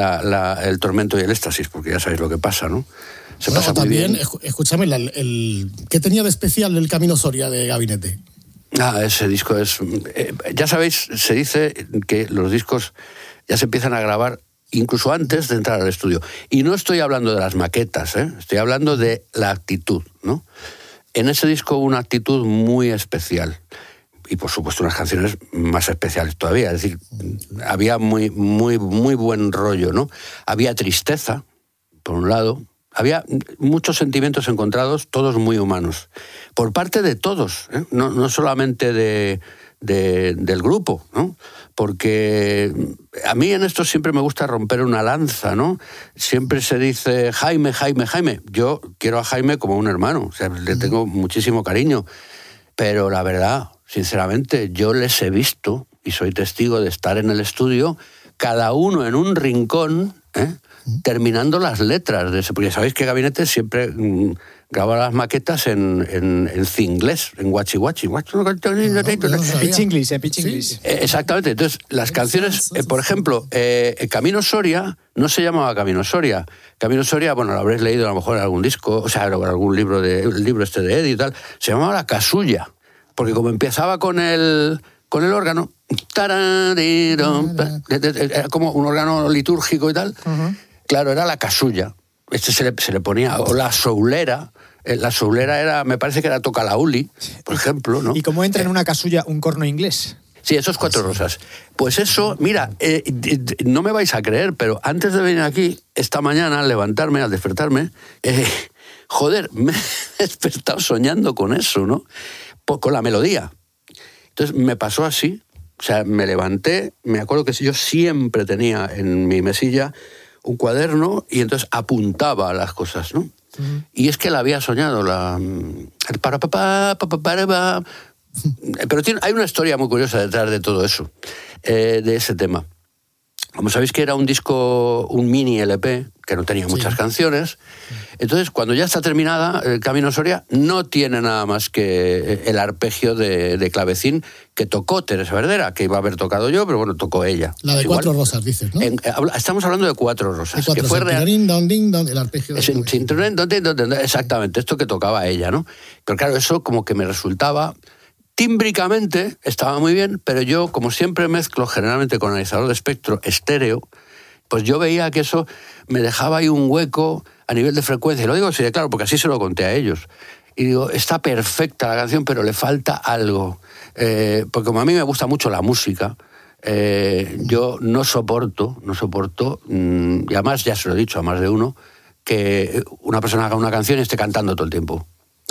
el tormento y el éxtasis, porque ya sabéis lo que pasa, ¿no? Se pasa muy bien. También, escúchame, ¿qué tenía de especial el Camino Soria de Gabinete? Ese disco es... ya sabéis, se dice que los discos ya se empiezan a grabar incluso antes de entrar al estudio. Y no estoy hablando de las maquetas, estoy hablando de la actitud, ¿no? En ese disco hubo una actitud muy especial. Y por supuesto unas canciones más especiales todavía. Es decir, había muy, muy, muy buen rollo, ¿no? Había tristeza, por un lado. Había muchos sentimientos encontrados, todos muy humanos. Por parte de todos, no solamente del grupo, ¿no? Porque a mí en esto siempre me gusta romper una lanza, ¿no? Siempre se dice Jaime, Jaime, Jaime. Yo quiero a Jaime como un hermano, o sea, le tengo muchísimo cariño. Pero la verdad, sinceramente, yo les he visto, y soy testigo de estar en el estudio, cada uno en un rincón, terminando las letras de ese. Porque sabéis que Gabinete siempre graba las maquetas en inglés, en guachi guachi. Pitch English. Exactamente. Entonces, las canciones, por ejemplo, Camino Soria no se llamaba Camino Soria. Camino Soria, bueno, lo habréis leído a lo mejor en algún disco, o sea, en algún libro, el libro este de Eddie y tal, se llamaba La Casulla. Porque como empezaba con el con el órgano. Era como un órgano litúrgico y tal. Claro, era la casulla. Se le ponía, o la soulera. La soulera era, me parece que era tocalauli, por ejemplo, ¿no? ¿Y cómo entra en una casulla un corno inglés? Sí, esos 4 rosas. Pues eso, mira, no me vais a creer, pero antes de venir aquí, esta mañana, al levantarme, al despertarme, joder, me he despertado soñando con eso, ¿no? Con la melodía. Entonces me pasó así, o sea, me levanté, me acuerdo que yo siempre tenía en mi mesilla un cuaderno y entonces apuntaba las cosas, ¿no? Y es que la había soñado, pero hay una historia muy curiosa detrás de todo eso, de ese tema. Como sabéis que era un disco, un mini LP, que no tenía muchas canciones, entonces cuando ya está terminada, el Camino Soria no tiene nada más que el arpegio de clavecín que tocó Teresa Verdera, que iba a haber tocado yo, pero bueno, tocó ella. La de igual, 4 rosas, dices, ¿no? Estamos hablando de 4 rosas. Que fue real. El arpegio. Exactamente, esto que tocaba ella, ¿no? Pero claro, eso como que me resultaba... Tímbricamente estaba muy bien, pero yo, como siempre mezclo generalmente con analizador de espectro estéreo, pues yo veía que eso me dejaba ahí un hueco a nivel de frecuencia. Y lo digo así, claro, porque así se lo conté a ellos. Y digo, está perfecta la canción, pero le falta algo. Porque como a mí me gusta mucho la música, yo no soporto, y además ya se lo he dicho a más de uno, que una persona haga una canción y esté cantando todo el tiempo.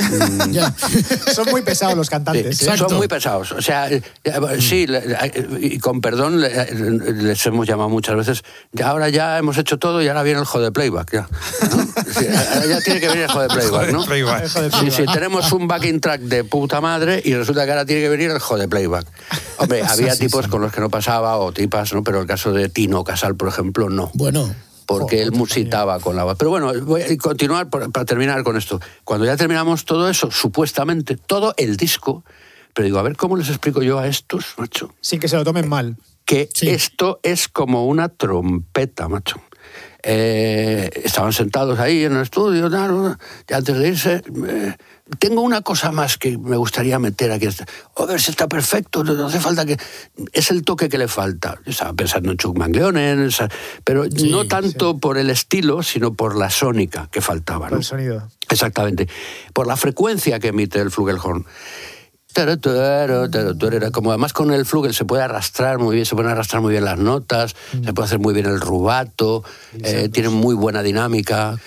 Son muy pesados los cantantes. Sí, son muy pesados. O sea, sí, y con perdón les hemos llamado muchas veces. Ahora ya hemos hecho todo y ahora viene el jode playback. Ya, ¿no? Sí, ahora ya tiene que venir el jode playback, ¿no? Sí, tenemos un backing track de puta madre y resulta que ahora tiene que venir el jode playback. Hombre, había tipos con los que no pasaba o tipas, ¿no? Pero el caso de Tino Casal, por ejemplo, no. Bueno. Porque él musitaba con la voz. Pero bueno, voy a continuar para terminar con esto. Cuando ya terminamos todo eso, supuestamente, todo el disco, pero digo, a ver, ¿cómo les explico yo a estos, macho? Sin que se lo tomen mal. Que esto es como una trompeta, macho. Estaban sentados ahí en el estudio, y antes de irse... tengo una cosa más que me gustaría meter aquí. A ver si está perfecto, no hace falta que... Es el toque que le falta. Yo estaba pensando en Chuck Mangione, pero no tanto por el estilo, sino por la sónica que faltaba, ¿no? Por el sonido. Exactamente. Por la frecuencia que emite el flugelhorn. Como además con el flugel se puede arrastrar muy bien, se pueden arrastrar muy bien las notas, se puede hacer muy bien el rubato, tiene muy buena dinámica.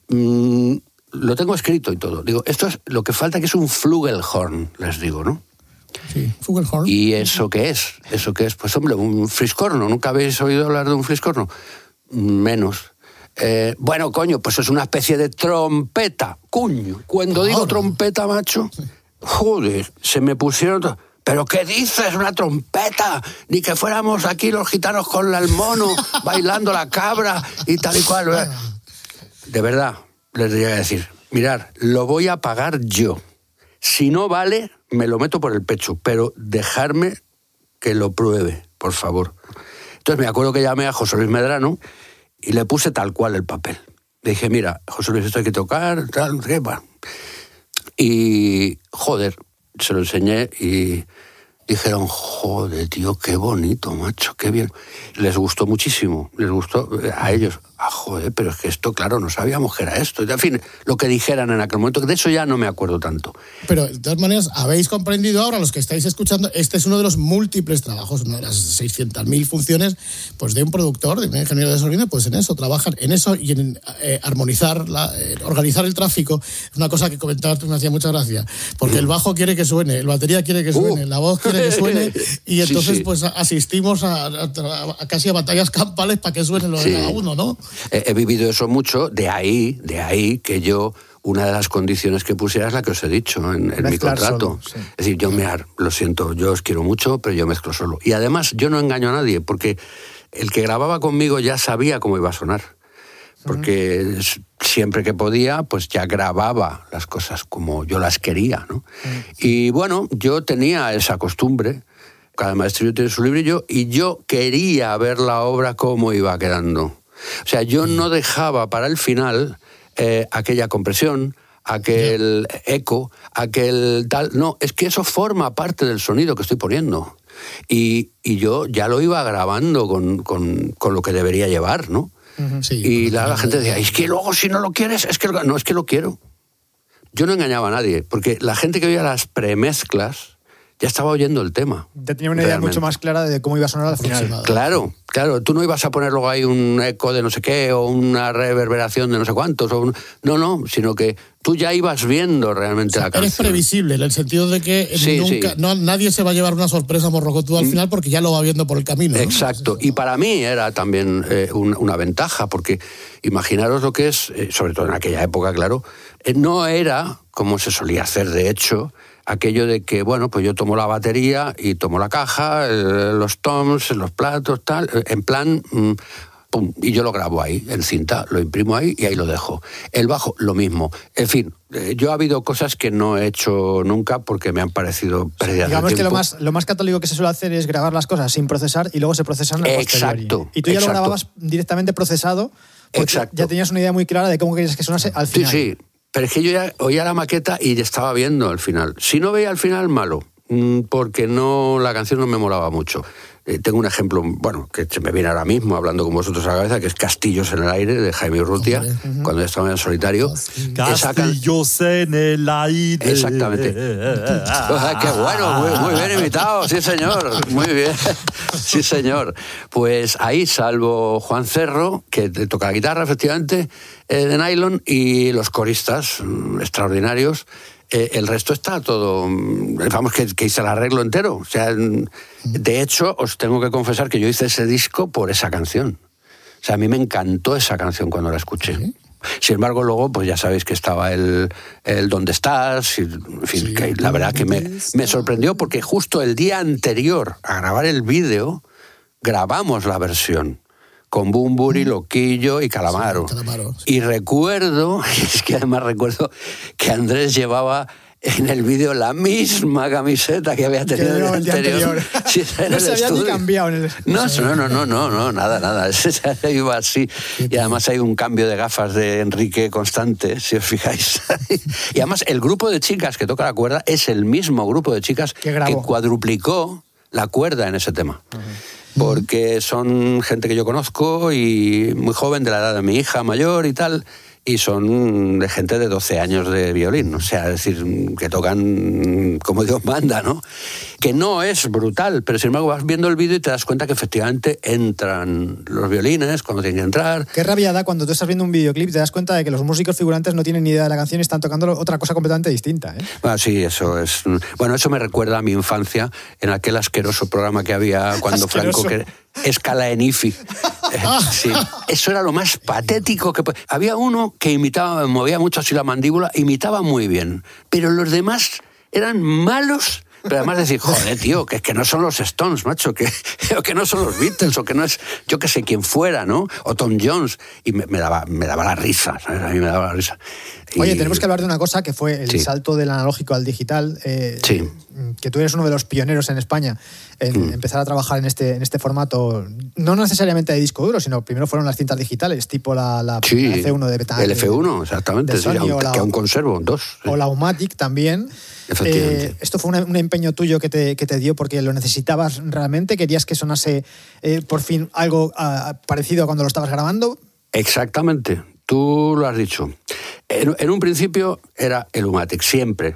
Lo tengo escrito y todo. Digo, esto es lo que falta, que es un flugelhorn, les digo, ¿no? Sí, flugelhorn. ¿Y eso qué es? ¿Eso qué es? Pues hombre, un fliscorno. ¿Nunca habéis oído hablar de un fliscorno? Menos. Bueno, coño, pues es una especie de trompeta. Cuño. Cuando digo trompeta, macho, joder, se me pusieron... ¿Pero qué dices? ¿Una trompeta? Ni que fuéramos aquí los gitanos con el mono, bailando la cabra y tal y cual. De verdad, les diría que decir, mirad, lo voy a pagar yo. Si no vale, me lo meto por el pecho, pero dejarme que lo pruebe, por favor. Entonces me acuerdo que llamé a José Luis Medrano y le puse tal cual el papel. Le dije, mira, José Luis, esto hay que tocar, tal, no sé qué, bueno. Y, joder, se lo enseñé y dijeron, joder, tío, qué bonito, macho, qué bien. Les gustó muchísimo, les gustó a ellos. Joder, pero es que esto, claro, no sabíamos que era esto. En fin, lo que dijeran en aquel momento, de eso ya no me acuerdo tanto. Pero, de todas maneras, habéis comprendido ahora, los que estáis escuchando, este es uno de los múltiples trabajos, una de las 600.000 funciones, pues de un productor, de un ingeniero de sonido, pues en eso, trabajan en eso y en armonizar, organizar el tráfico. Es una cosa que comentabas tú, me hacía mucha gracia, porque el bajo quiere que suene, el batería quiere que suene, la voz quiere que suene, y entonces sí. Pues asistimos a casi a batallas campales para que suene lo de cada uno, ¿no? He vivido eso mucho, de ahí que yo, una de las condiciones que pusiera es la que os he dicho en mi contrato. Solo, sí. Es decir, yo lo siento, yo os quiero mucho, pero yo mezclo solo. Y además, yo no engaño a nadie, porque el que grababa conmigo ya sabía cómo iba a sonar. Porque siempre que podía, pues ya grababa las cosas como yo las quería, ¿no? Y bueno, yo tenía esa costumbre. Cada maestrillo tiene su librillo y yo quería ver la obra cómo iba quedando. O sea, yo no dejaba para el final aquella compresión, a que el eco, a que el tal... No, es que eso forma parte del sonido que estoy poniendo. Y yo ya lo iba grabando con lo que debería llevar, ¿no? Sí, y la gente decía, es que luego si no lo quieres, es que no, es que lo quiero. Yo no engañaba a nadie, porque la gente que oía las premezclas ya estaba oyendo el tema. Ya tenía una idea mucho más clara de cómo iba a sonar al final. Claro, tú no ibas a poner luego ahí un eco de no sé qué o una reverberación de no sé cuántos. No, sino que tú ya ibas viendo realmente la canción. Eres previsible, en el sentido de que nadie se va a llevar una sorpresa morrocotuda al final porque ya lo va viendo por el camino, ¿no? Exacto, y para mí era también una ventaja, porque imaginaros lo que es, sobre todo en aquella época, claro, no era, como se solía hacer de hecho, aquello de que, bueno, pues yo tomo la batería y tomo la caja, los toms, los platos, tal, en plan, pum, y yo lo grabo ahí, en cinta, lo imprimo ahí y ahí lo dejo. El bajo, lo mismo. En fin, yo ha habido cosas que no he hecho nunca porque me han parecido pérdidas de tiempo. Digamos que lo más católico que se suele hacer es grabar las cosas sin procesar y luego se procesan a posteriori. Exacto. Y tú ya lo grababas directamente procesado porque ya tenías una idea muy clara de cómo querías que sonase al final. Sí. Pero es que yo ya oía la maqueta y ya estaba viendo el final. Si no veía el final, malo, porque la canción no me molaba mucho. Tengo un ejemplo, bueno, que se me viene ahora mismo hablando con vosotros a la cabeza, que es Castillos en el aire, de Jaime Urrutia, cuando ya estaba en solitario. Castillos en el aire. Exactamente. ¡Qué bueno! Muy bien imitado, sí señor, muy bien. Sí señor. Pues ahí, salvo Juan Cerro, que toca la guitarra, efectivamente, de nylon, y los coristas extraordinarios, el resto está todo, vamos, que hice el arreglo entero. O sea, de hecho, os tengo que confesar que yo hice ese disco por esa canción. O sea, a mí me encantó esa canción cuando la escuché. ¿Sí? Sin embargo, luego, pues ya sabéis que estaba el ¿Dónde estás? Y, en fin, que la verdad que me sorprendió porque justo el día anterior a grabar el vídeo, grabamos la versión con Bumburi, Loquillo y Calamaro. Sí, Calamaro, sí. Y recuerdo, es que además recuerdo que Andrés llevaba en el vídeo la misma camiseta que había tenido en el anterior. Sí, no se había ni cambiado en el... No, nada. Se iba así. Y además hay un cambio de gafas de Enrique constante, si os fijáis. Y además el grupo de chicas que toca la cuerda es el mismo grupo de chicas que cuadruplicó la cuerda en ese tema. Porque son gente que yo conozco y muy joven, de la edad de mi hija mayor y tal, y son de gente de 12 años de violín, o sea, es decir, que tocan como Dios manda, ¿no? Que no es brutal, pero sin embargo vas viendo el vídeo y te das cuenta que efectivamente entran los violines cuando tienen que entrar. Qué rabia da cuando tú estás viendo un videoclip y te das cuenta de que los músicos figurantes no tienen ni idea de la canción y están tocando otra cosa completamente distinta, ¿eh? Ah, sí, eso es... Bueno, eso me recuerda a mi infancia en aquel asqueroso programa que había cuando Franco... Escala en IFI. Sí. Eso era lo más patético que... Había uno que imitaba, movía mucho así la mandíbula, imitaba muy bien, pero los demás eran malos. Pero además decir, joder, tío, que es que no son los Stones, macho, que no son los Beatles, o que no es, yo que sé, quién fuera, ¿no? O Tom Jones. Y me daba la risa, ¿sabes? A mí me daba la risa. Oye, tenemos que hablar de una cosa que fue el salto del analógico al digital. Que tú eres uno de los pioneros en España en empezar a trabajar en este formato, no necesariamente de disco duro, sino primero fueron las cintas digitales, tipo la F1 de Betamax. El F1, exactamente, Sony, que aún conservo, 2. O la Umatic también. Esto fue un empeño tuyo que te dio porque lo necesitabas realmente, querías que sonase por fin algo parecido a cuando lo estabas grabando. Exactamente, tú lo has dicho. En un principio era el Umatic, siempre.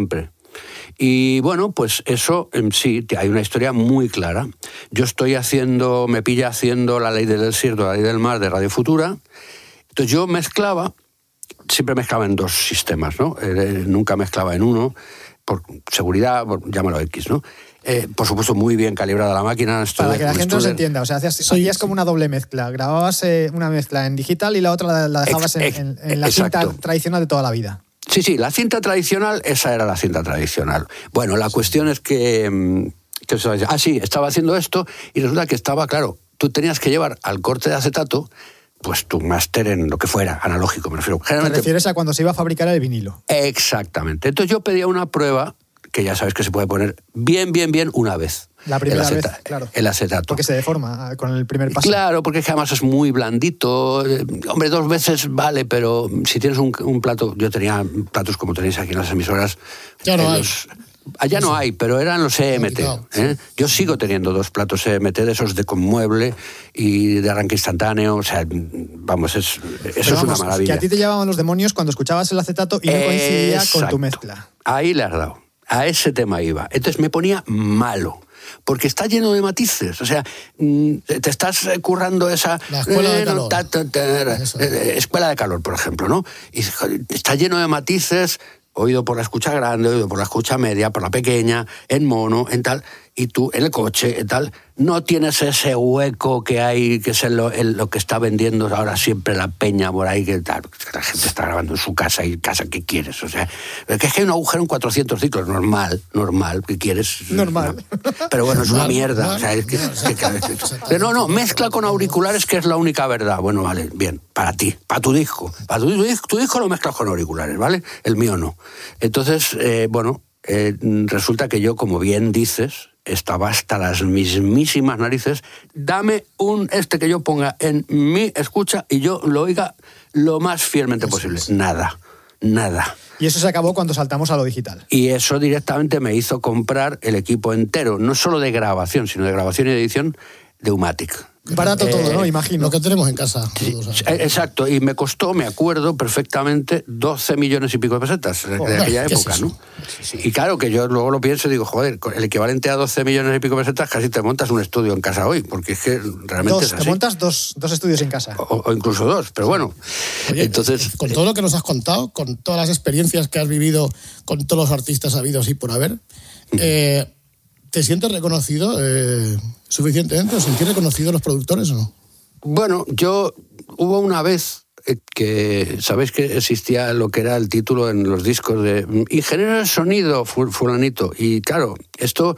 Y bueno, pues eso en sí, hay una historia muy clara. Yo me pilla haciendo La Ley del Desierto, La Ley del Mar de Radio Futura. Entonces yo siempre mezclaba en 2 sistemas, ¿no? Nunca mezclaba en uno, por seguridad, llámalo X, ¿no? Por supuesto, muy bien calibrada la máquina. Para que la gente nos entienda, o sea, hacías como una doble mezcla. Grababas una mezcla en digital y la otra la dejabas en la cinta tradicional de toda la vida. Sí, la cinta tradicional, esa era la cinta tradicional. Bueno, la cuestión es que estaba haciendo esto y resulta que estaba, claro, tú tenías que llevar al corte de acetato pues tu máster en lo que fuera, analógico, me refiero. Generalmente, ¿te refieres a cuando se iba a fabricar el vinilo? Exactamente. Entonces yo pedía una prueba que ya sabes que se puede poner bien una vez. La primera vez, claro. El acetato. Porque se deforma con el primer paso. Claro, porque es que además es muy blandito. Hombre, 2 veces vale, pero si tienes un plato... Yo tenía platos como tenéis aquí en las emisoras. Ya no hay. Allá no hay, pero eran los EMT. Yo sigo teniendo 2 platos EMT de esos de con mueble y de arranque instantáneo. O sea, vamos, eso es una maravilla. Que a ti te llevaban los demonios cuando escuchabas el acetato y no coincidía con tu mezcla. Ahí le has dado. A ese tema iba. Entonces me ponía malo. Porque está lleno de matices. O sea, te estás currando esa... La escuela de calor. Escuela de calor, por ejemplo, ¿no? Y está lleno de matices, oído por la escucha grande, oído por la escucha media, por la pequeña, en mono, en tal... Y tú, en el coche, en tal... No tienes ese hueco que hay, que es lo que está vendiendo ahora siempre la peña por ahí, que tal, la gente está grabando en su casa y casa, ¿qué quieres? O sea, es que hay un agujero en 400 ciclos, normal, ¿qué quieres? Normal. No. Pero bueno, es una mierda. O sea, es que, no, mezcla con auriculares, que es la única verdad. Bueno, vale, bien, para ti, para tu disco. Para tu disco lo mezclas con auriculares, ¿vale? El mío no. Entonces, resulta que yo, como bien dices, estaba hasta las mismísimas narices. Dame que yo ponga en mi escucha y yo lo oiga lo más fielmente posible. Nada. Y eso se acabó cuando saltamos a lo digital. Y eso directamente me hizo comprar el equipo entero, no solo de grabación, sino de grabación y de edición, de Umatic. Barato todo, ¿no? Imagino. Lo que tenemos en casa. Sí, exacto, y me costó, me acuerdo perfectamente, 12 millones y pico de pesetas de aquella época, ¿no? Sí. Y claro, que yo luego lo pienso y digo, joder, el equivalente a 12 millones y pico de pesetas casi te montas un estudio en casa hoy, porque es que realmente es así. Te montas dos estudios en casa. O incluso 2, pero bueno. Oye, entonces, con todo lo que nos has contado, con todas las experiencias que has vivido con todos los artistas habidos y por haber, ¿te sientes reconocido suficientemente? ¿Os sentís reconocidos los productores o no? Bueno, hubo una vez que, ¿sabéis que existía lo que era el título en los discos de ingeniero de sonido fulanito? Y claro, esto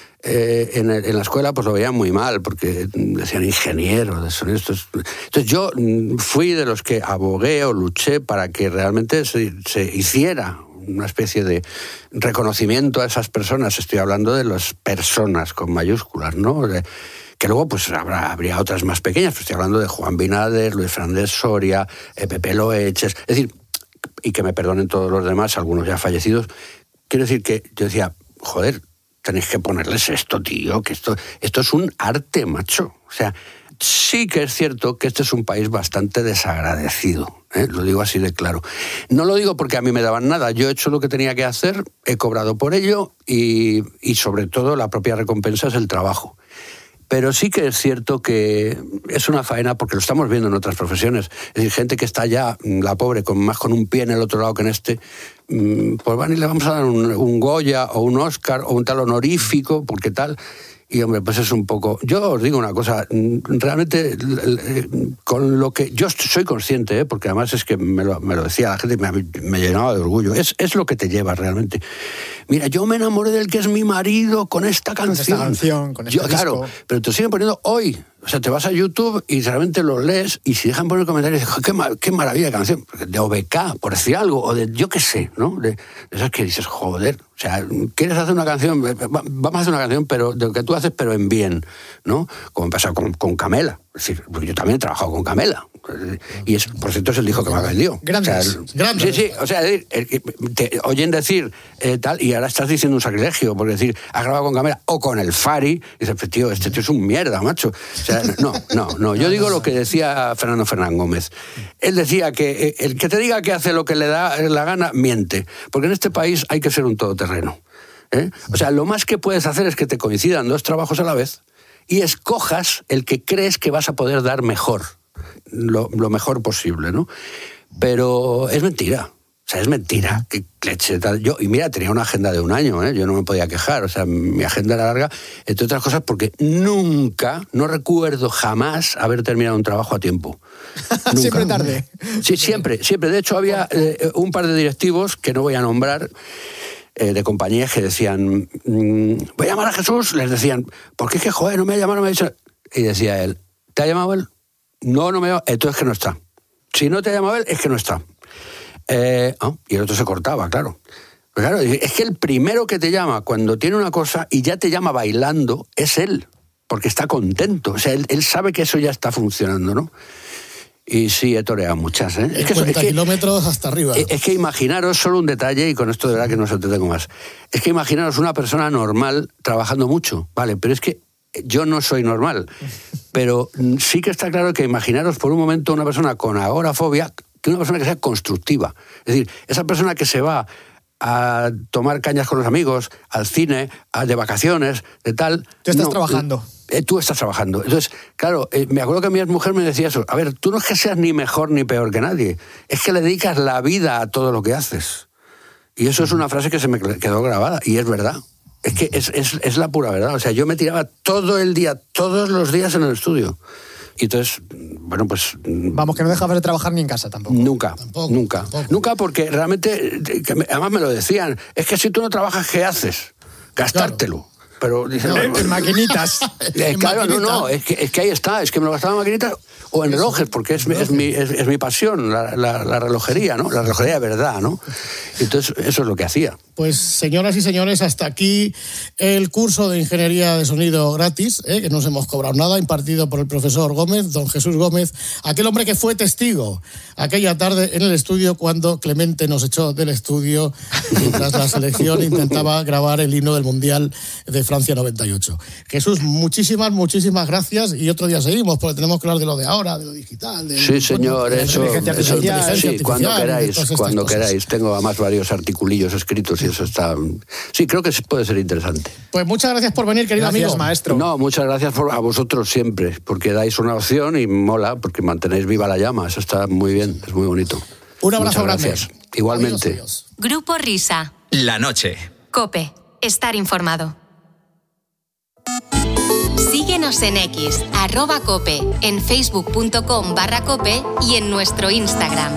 en la escuela pues lo veían muy mal, porque decían ingeniero de sonido. Entonces yo fui de los que abogué o luché para que realmente se hiciera una especie de reconocimiento a esas personas. Estoy hablando de las personas con mayúsculas, ¿no? Que luego pues habría otras más pequeñas. Estoy hablando de Juan Binader, Luis Fernández Soria, Pepe Loeches. Es decir, y que me perdonen todos los demás, algunos ya fallecidos. Quiero decir que yo decía, joder, tenéis que ponerles esto, tío, que esto es un arte, macho. O sea, sí que es cierto que este es un país bastante desagradecido, lo digo así de claro. No lo digo porque a mí me daban nada, yo he hecho lo que tenía que hacer, he cobrado por ello y sobre todo la propia recompensa es el trabajo. Pero sí que es cierto que es una faena, porque lo estamos viendo en otras profesiones. Es decir, gente que está ya, la pobre, más con un pie en el otro lado que en este, pues van y le vamos a dar un Goya o un Oscar o un tal honorífico, porque tal. Y, hombre, pues es un poco... Yo os digo una cosa, realmente con lo que... Yo soy consciente, porque además es que me lo decía la gente y me llenaba de orgullo. Es lo que te lleva realmente. Mira, yo me enamoré del que es mi marido con esta canción. Con este disco. Claro, pero te siguen poniendo hoy. O sea, te vas a YouTube y realmente lo lees y si dejan poner comentarios, dices, qué maravilla de canción. De OBK, por decir algo, o de yo qué sé, ¿no? De esas que dices, joder, o sea, quieres hacer una canción, vamos a hacer una canción, pero de lo que tú haces, pero en bien, ¿no? Como pasa con Camela. Es decir, yo también he trabajado con Camela. Y por cierto es el disco que me ha vendido. Grandes. Sí, o sea, te oyen decir tal, y ahora estás diciendo un sacrilegio, porque decir, has grabado con Camela o con el Fari, y dices, tío, este tío es un mierda, macho. O sea, no, yo digo lo que decía Fernando Fernán Gómez. Él decía que el que te diga que hace lo que le da la gana, miente, porque en este país hay que ser un todoterreno. O sea, lo más que puedes hacer es que te coincidan 2 trabajos a la vez y escojas el que crees que vas a poder dar mejor, lo mejor posible, ¿no? Pero es mentira. O sea, es mentira. Que leche, tal. Y mira, tenía una agenda de 1 año, yo no me podía quejar. O sea, mi agenda era larga, entre otras cosas, porque no recuerdo jamás haber terminado un trabajo a tiempo. Siempre tarde. Sí, siempre. De hecho, había un par de directivos, que no voy a nombrar, de compañías que decían, voy a llamar a Jesús, les decían, ¿por qué es que, joder, no me ha llamado, no me ha dicho? Y decía él, ¿te ha llamado él? No me ha llamado, entonces que no está. Si no te ha llamado él, es que no está. Y el otro se cortaba, claro. Pero claro, es que el primero que te llama cuando tiene una cosa y ya te llama bailando es él, porque está contento. O sea, él sabe que eso ya está funcionando, ¿no? Y sí, he toreado muchas, ¿eh? Es que kilómetros hasta arriba. Es que imaginaros, solo un detalle, y con esto de verdad que no se te tengo más. Es que imaginaros una persona normal trabajando mucho, ¿vale? Pero es que yo no soy normal. Pero sí que está claro que imaginaros por un momento una persona con agorafobia, que una persona que sea constructiva. Es decir, esa persona que se va a tomar cañas con los amigos, al cine, de vacaciones, de tal... Tú estás trabajando. Tú estás trabajando. Entonces, claro, me acuerdo que mi mujer me decía eso. A ver, tú no es que seas ni mejor ni peor que nadie. Es que le dedicas la vida a todo lo que haces. Y eso es una frase que se me quedó grabada. Y es verdad. Es que es la pura verdad. O sea, yo me tiraba todo el día, todos los días en el estudio. Y entonces, bueno, pues... Vamos, que no dejabas de trabajar ni en casa tampoco. Nunca, porque realmente, además me lo decían, es que si tú no trabajas, ¿qué haces? Gastártelo. Claro. Pero en maquinitas. Claro, no, es que ahí está, es que me lo gastaba en maquinitas o en relojes, porque es mi pasión, la relojería, ¿no? La relojería de verdad, ¿no? Entonces, eso es lo que hacía. Pues, señoras y señores, hasta aquí el curso de Ingeniería de Sonido gratis, que no nos hemos cobrado nada, impartido por el profesor Gómez, don Jesús Gómez, aquel hombre que fue testigo aquella tarde en el estudio cuando Clemente nos echó del estudio mientras la selección intentaba grabar el himno del Mundial de Francia 98. Jesús, muchísimas gracias, y otro día seguimos, porque tenemos que hablar de lo de ahora, de lo digital. Sí, señor, eso sí, cuando queráis. Tengo además varios articulillos escritos y eso está... Sí, creo que puede ser interesante. Pues muchas gracias por venir, querido amigo. Maestro. No, muchas gracias a vosotros siempre, porque dais una opción y mola, porque mantenéis viva la llama. Eso está muy bien, es muy bonito. Un abrazo grande. Gracias. Igualmente. Adiós. Grupo Risa. La noche. COPE. Estar informado. Síguenos en X, @cope, en facebook.com/cope y en nuestro Instagram.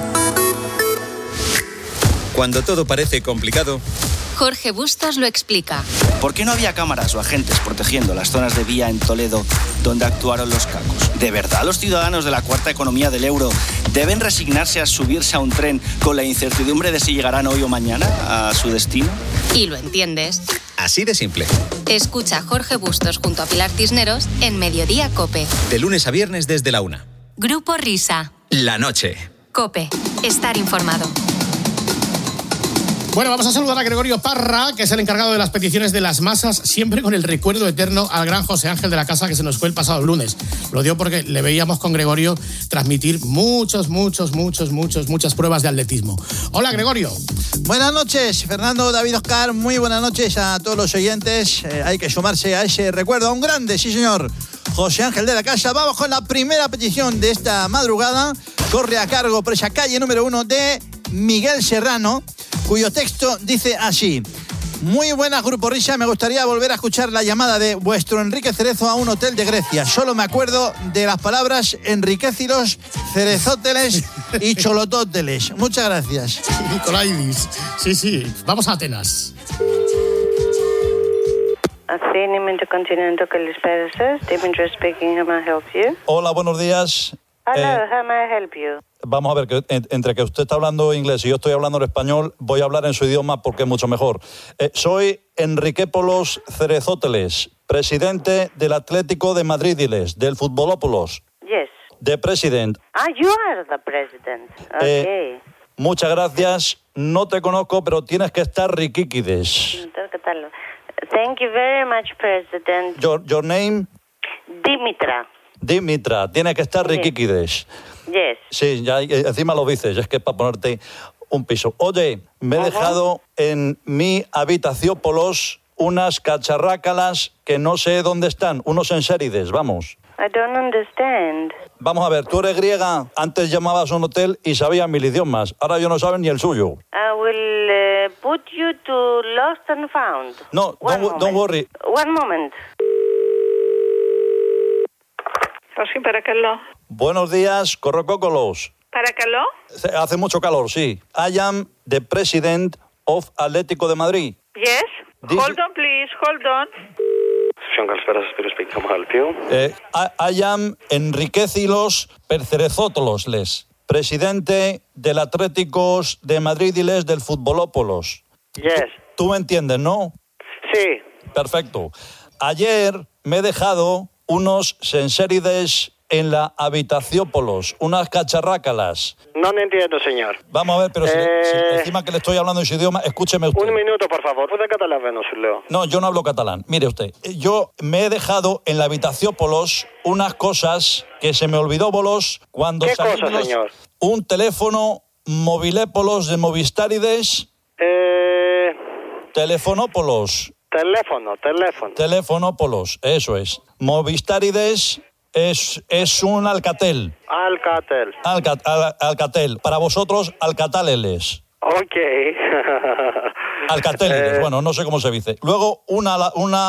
Cuando todo parece complicado, Jorge Bustos lo explica. ¿Por qué no había cámaras o agentes protegiendo las zonas de vía en Toledo donde actuaron los cacos? ¿De verdad los ciudadanos de la cuarta economía del euro deben resignarse a subirse a un tren con la incertidumbre de si llegarán hoy o mañana a su destino? Y lo entiendes. así de simple. Escucha a Jorge Bustos junto a Pilar Cisneros en Mediodía COPE. De lunes a viernes desde la 1. Grupo Risa. La noche. COPE. Estar informado. Bueno, vamos a saludar a Gregorio Parra, que es el encargado de las peticiones de las masas, siempre con el recuerdo eterno al gran José Ángel de la Casa, que se nos fue el pasado lunes. Lo digo porque le veíamos con Gregorio transmitir muchas pruebas de atletismo. Hola, Gregorio. Buenas noches, Fernando, David, Oscar. Muy buenas noches a todos los oyentes. Hay que sumarse a ese recuerdo a un grande, sí señor, José Ángel de la Casa. Vamos con la primera petición de esta madrugada. Corre a cargo por esa calle número 1 de Miguel Serrano, cuyo texto dice así: muy buenas, Grupo Risa, me gustaría volver a escuchar la llamada de vuestro Enrique Cerezo a un hotel de Grecia. Solo me acuerdo de las palabras enriquecidos, cerezóteles y cholotóteles. Muchas gracias. Nicolaidis. Sí, vamos a Atenas. Hola, buenos días. Hello, how may I help you? Vamos a ver, que entre que usted está hablando inglés y yo estoy hablando en español, voy a hablar en su idioma porque es mucho mejor. Soy Enriquépolos Cerezóteles, presidente del Atlético de Madridiles, del Futbolópolos. Yes. The president. You are the president. Okay. Muchas gracias. No te conozco, pero tienes que estar riquiquides. Thank you very much, President. Your name? Dimitra, tiene que estar riquiquides. Yes. Sí, ya encima lo dices, es que es para ponerte un piso. Oye, me he dejado en mi habitaciópolos unas cacharrácalas que no sé dónde están, unos ensérides, vamos. I don't understand. Vamos a ver, tú eres griega, antes llamabas a un hotel y sabías 1000 idiomas, ahora yo no saben ni el suyo. I will put you to Lost and Found. No, don't worry. One moment. Sí, παρακαλώ. Buenos días, Corrocócolos. ¿Παρακαλώ? Hace mucho calor, sí. I am the president of Atlético de Madrid. Yes. Hold on, please. Hold on. I am Enriquecilos Percerezótolosles, presidente del Atléticos de Madridiles del Futbolópolos. Yes. ¿Tú me entiendes, no? Sí. Perfecto. Ayer me he dejado unos sensérides en la habitaciópolos, unas cacharrácalas. No me entiendo, señor. Vamos a ver, pero si encima que le estoy hablando en su idioma, escúcheme usted. Un minuto, por favor. ¿Puede catalán, Leo? No, yo no hablo catalán. Mire usted, yo me he dejado en la habitaciópolos unas cosas que se me olvidó bolos cuando ¿Qué salimos. cosa, señor? Un teléfono movilépolos de Movistarides. Telefonópolos. Telefonópolos, eso es. Movistarides es un Alcatel. Alcatel. Para vosotros, Alcatáleles. Ok. Alcatélides, bueno, no sé cómo se dice. Luego una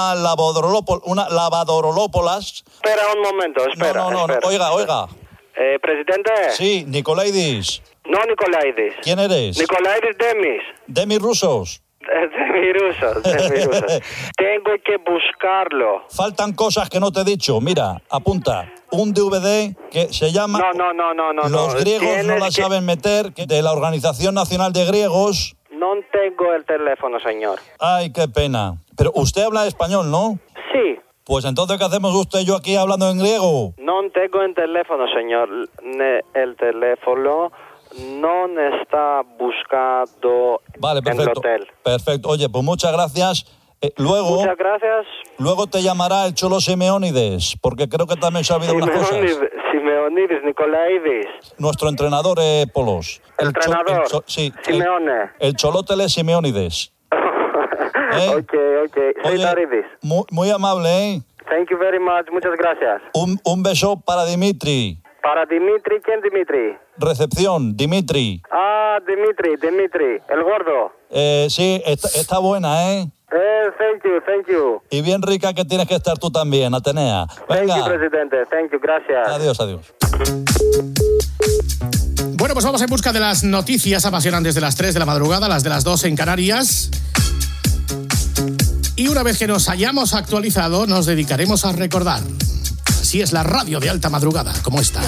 lavadorolópolas. Espera un momento, espera. No, oiga. Presidente. Sí, Nicolaidis. No, Nicolaidis. ¿Quién eres? Nicolaidis Demis. Demis Rusos. Demirusos. Tengo que buscarlo. Faltan cosas que no te he dicho. Mira, apunta. Un DVD que se llama... No. Los griegos no la saben meter, de la Organización Nacional de Griegos. No tengo el teléfono, señor. Ay, qué pena. Pero usted habla español, ¿no? Sí. Pues entonces, ¿qué hacemos usted y yo aquí hablando en griego? No tengo el teléfono, señor. El teléfono no está buscado en el hotel. Perfecto. Oye, pues muchas gracias. Muchas gracias. Luego te llamará el Cholo Simeónides, porque creo que también se ha habido unas cosas. Simeónides, Nicolaidis. Nuestro entrenador, Polos. ¿Entrenador? Sí. Simeone. El Cholótele Simeónides. Ok. Soy Taridis. Muy amable, ¿eh? Thank you very much. Muchas gracias. Un beso para Dimitri. ¿Para Dimitri? ¿Quién Dimitri? Recepción, Dimitri. Ah, Dimitri, el gordo. Sí, está buena, ¿eh? Thank you. Y bien rica que tienes que estar tú también, Atenea. Venga. Thank you, presidente. Thank you, gracias. Adiós. Bueno, pues vamos en busca de las noticias apasionantes de las 3 de la madrugada, las de las 2 en Canarias. Y una vez que nos hayamos actualizado, nos dedicaremos a recordar. Así es la radio de alta madrugada, como esta.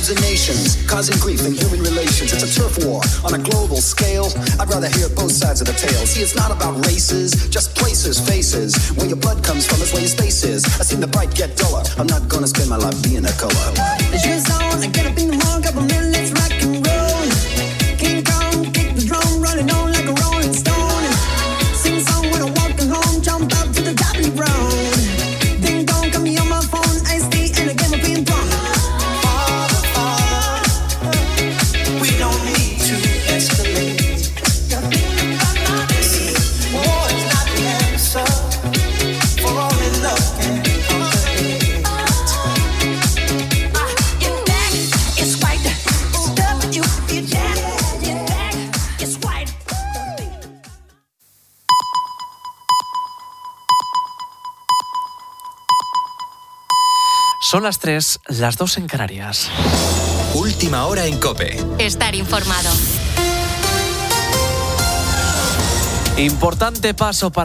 tribes and nations, causing grief in human relations. It's a turf war on a global scale. I'd rather hear both sides of the tale. See, it's not about races, just places, faces. Where your blood comes from is where your space is. I've seen the bright get duller. I'm not gonna spend my life being a color. The shoes on, I get up in the morning, couple minutes, rock and roll. King Kong, kick the drum, rolling on like a rolling stone. Sing a song when I'm walking home, jump up to the top of the road. Ding dong, got me on my phone, Ice T and a game of ping pong. We don't need to escalate. War is not the answer for only love can complete. Your back is white, stuff you, your back is white. Son las 3, las 2 en Canarias. Última hora en COPE. Estar informado. Importante paso para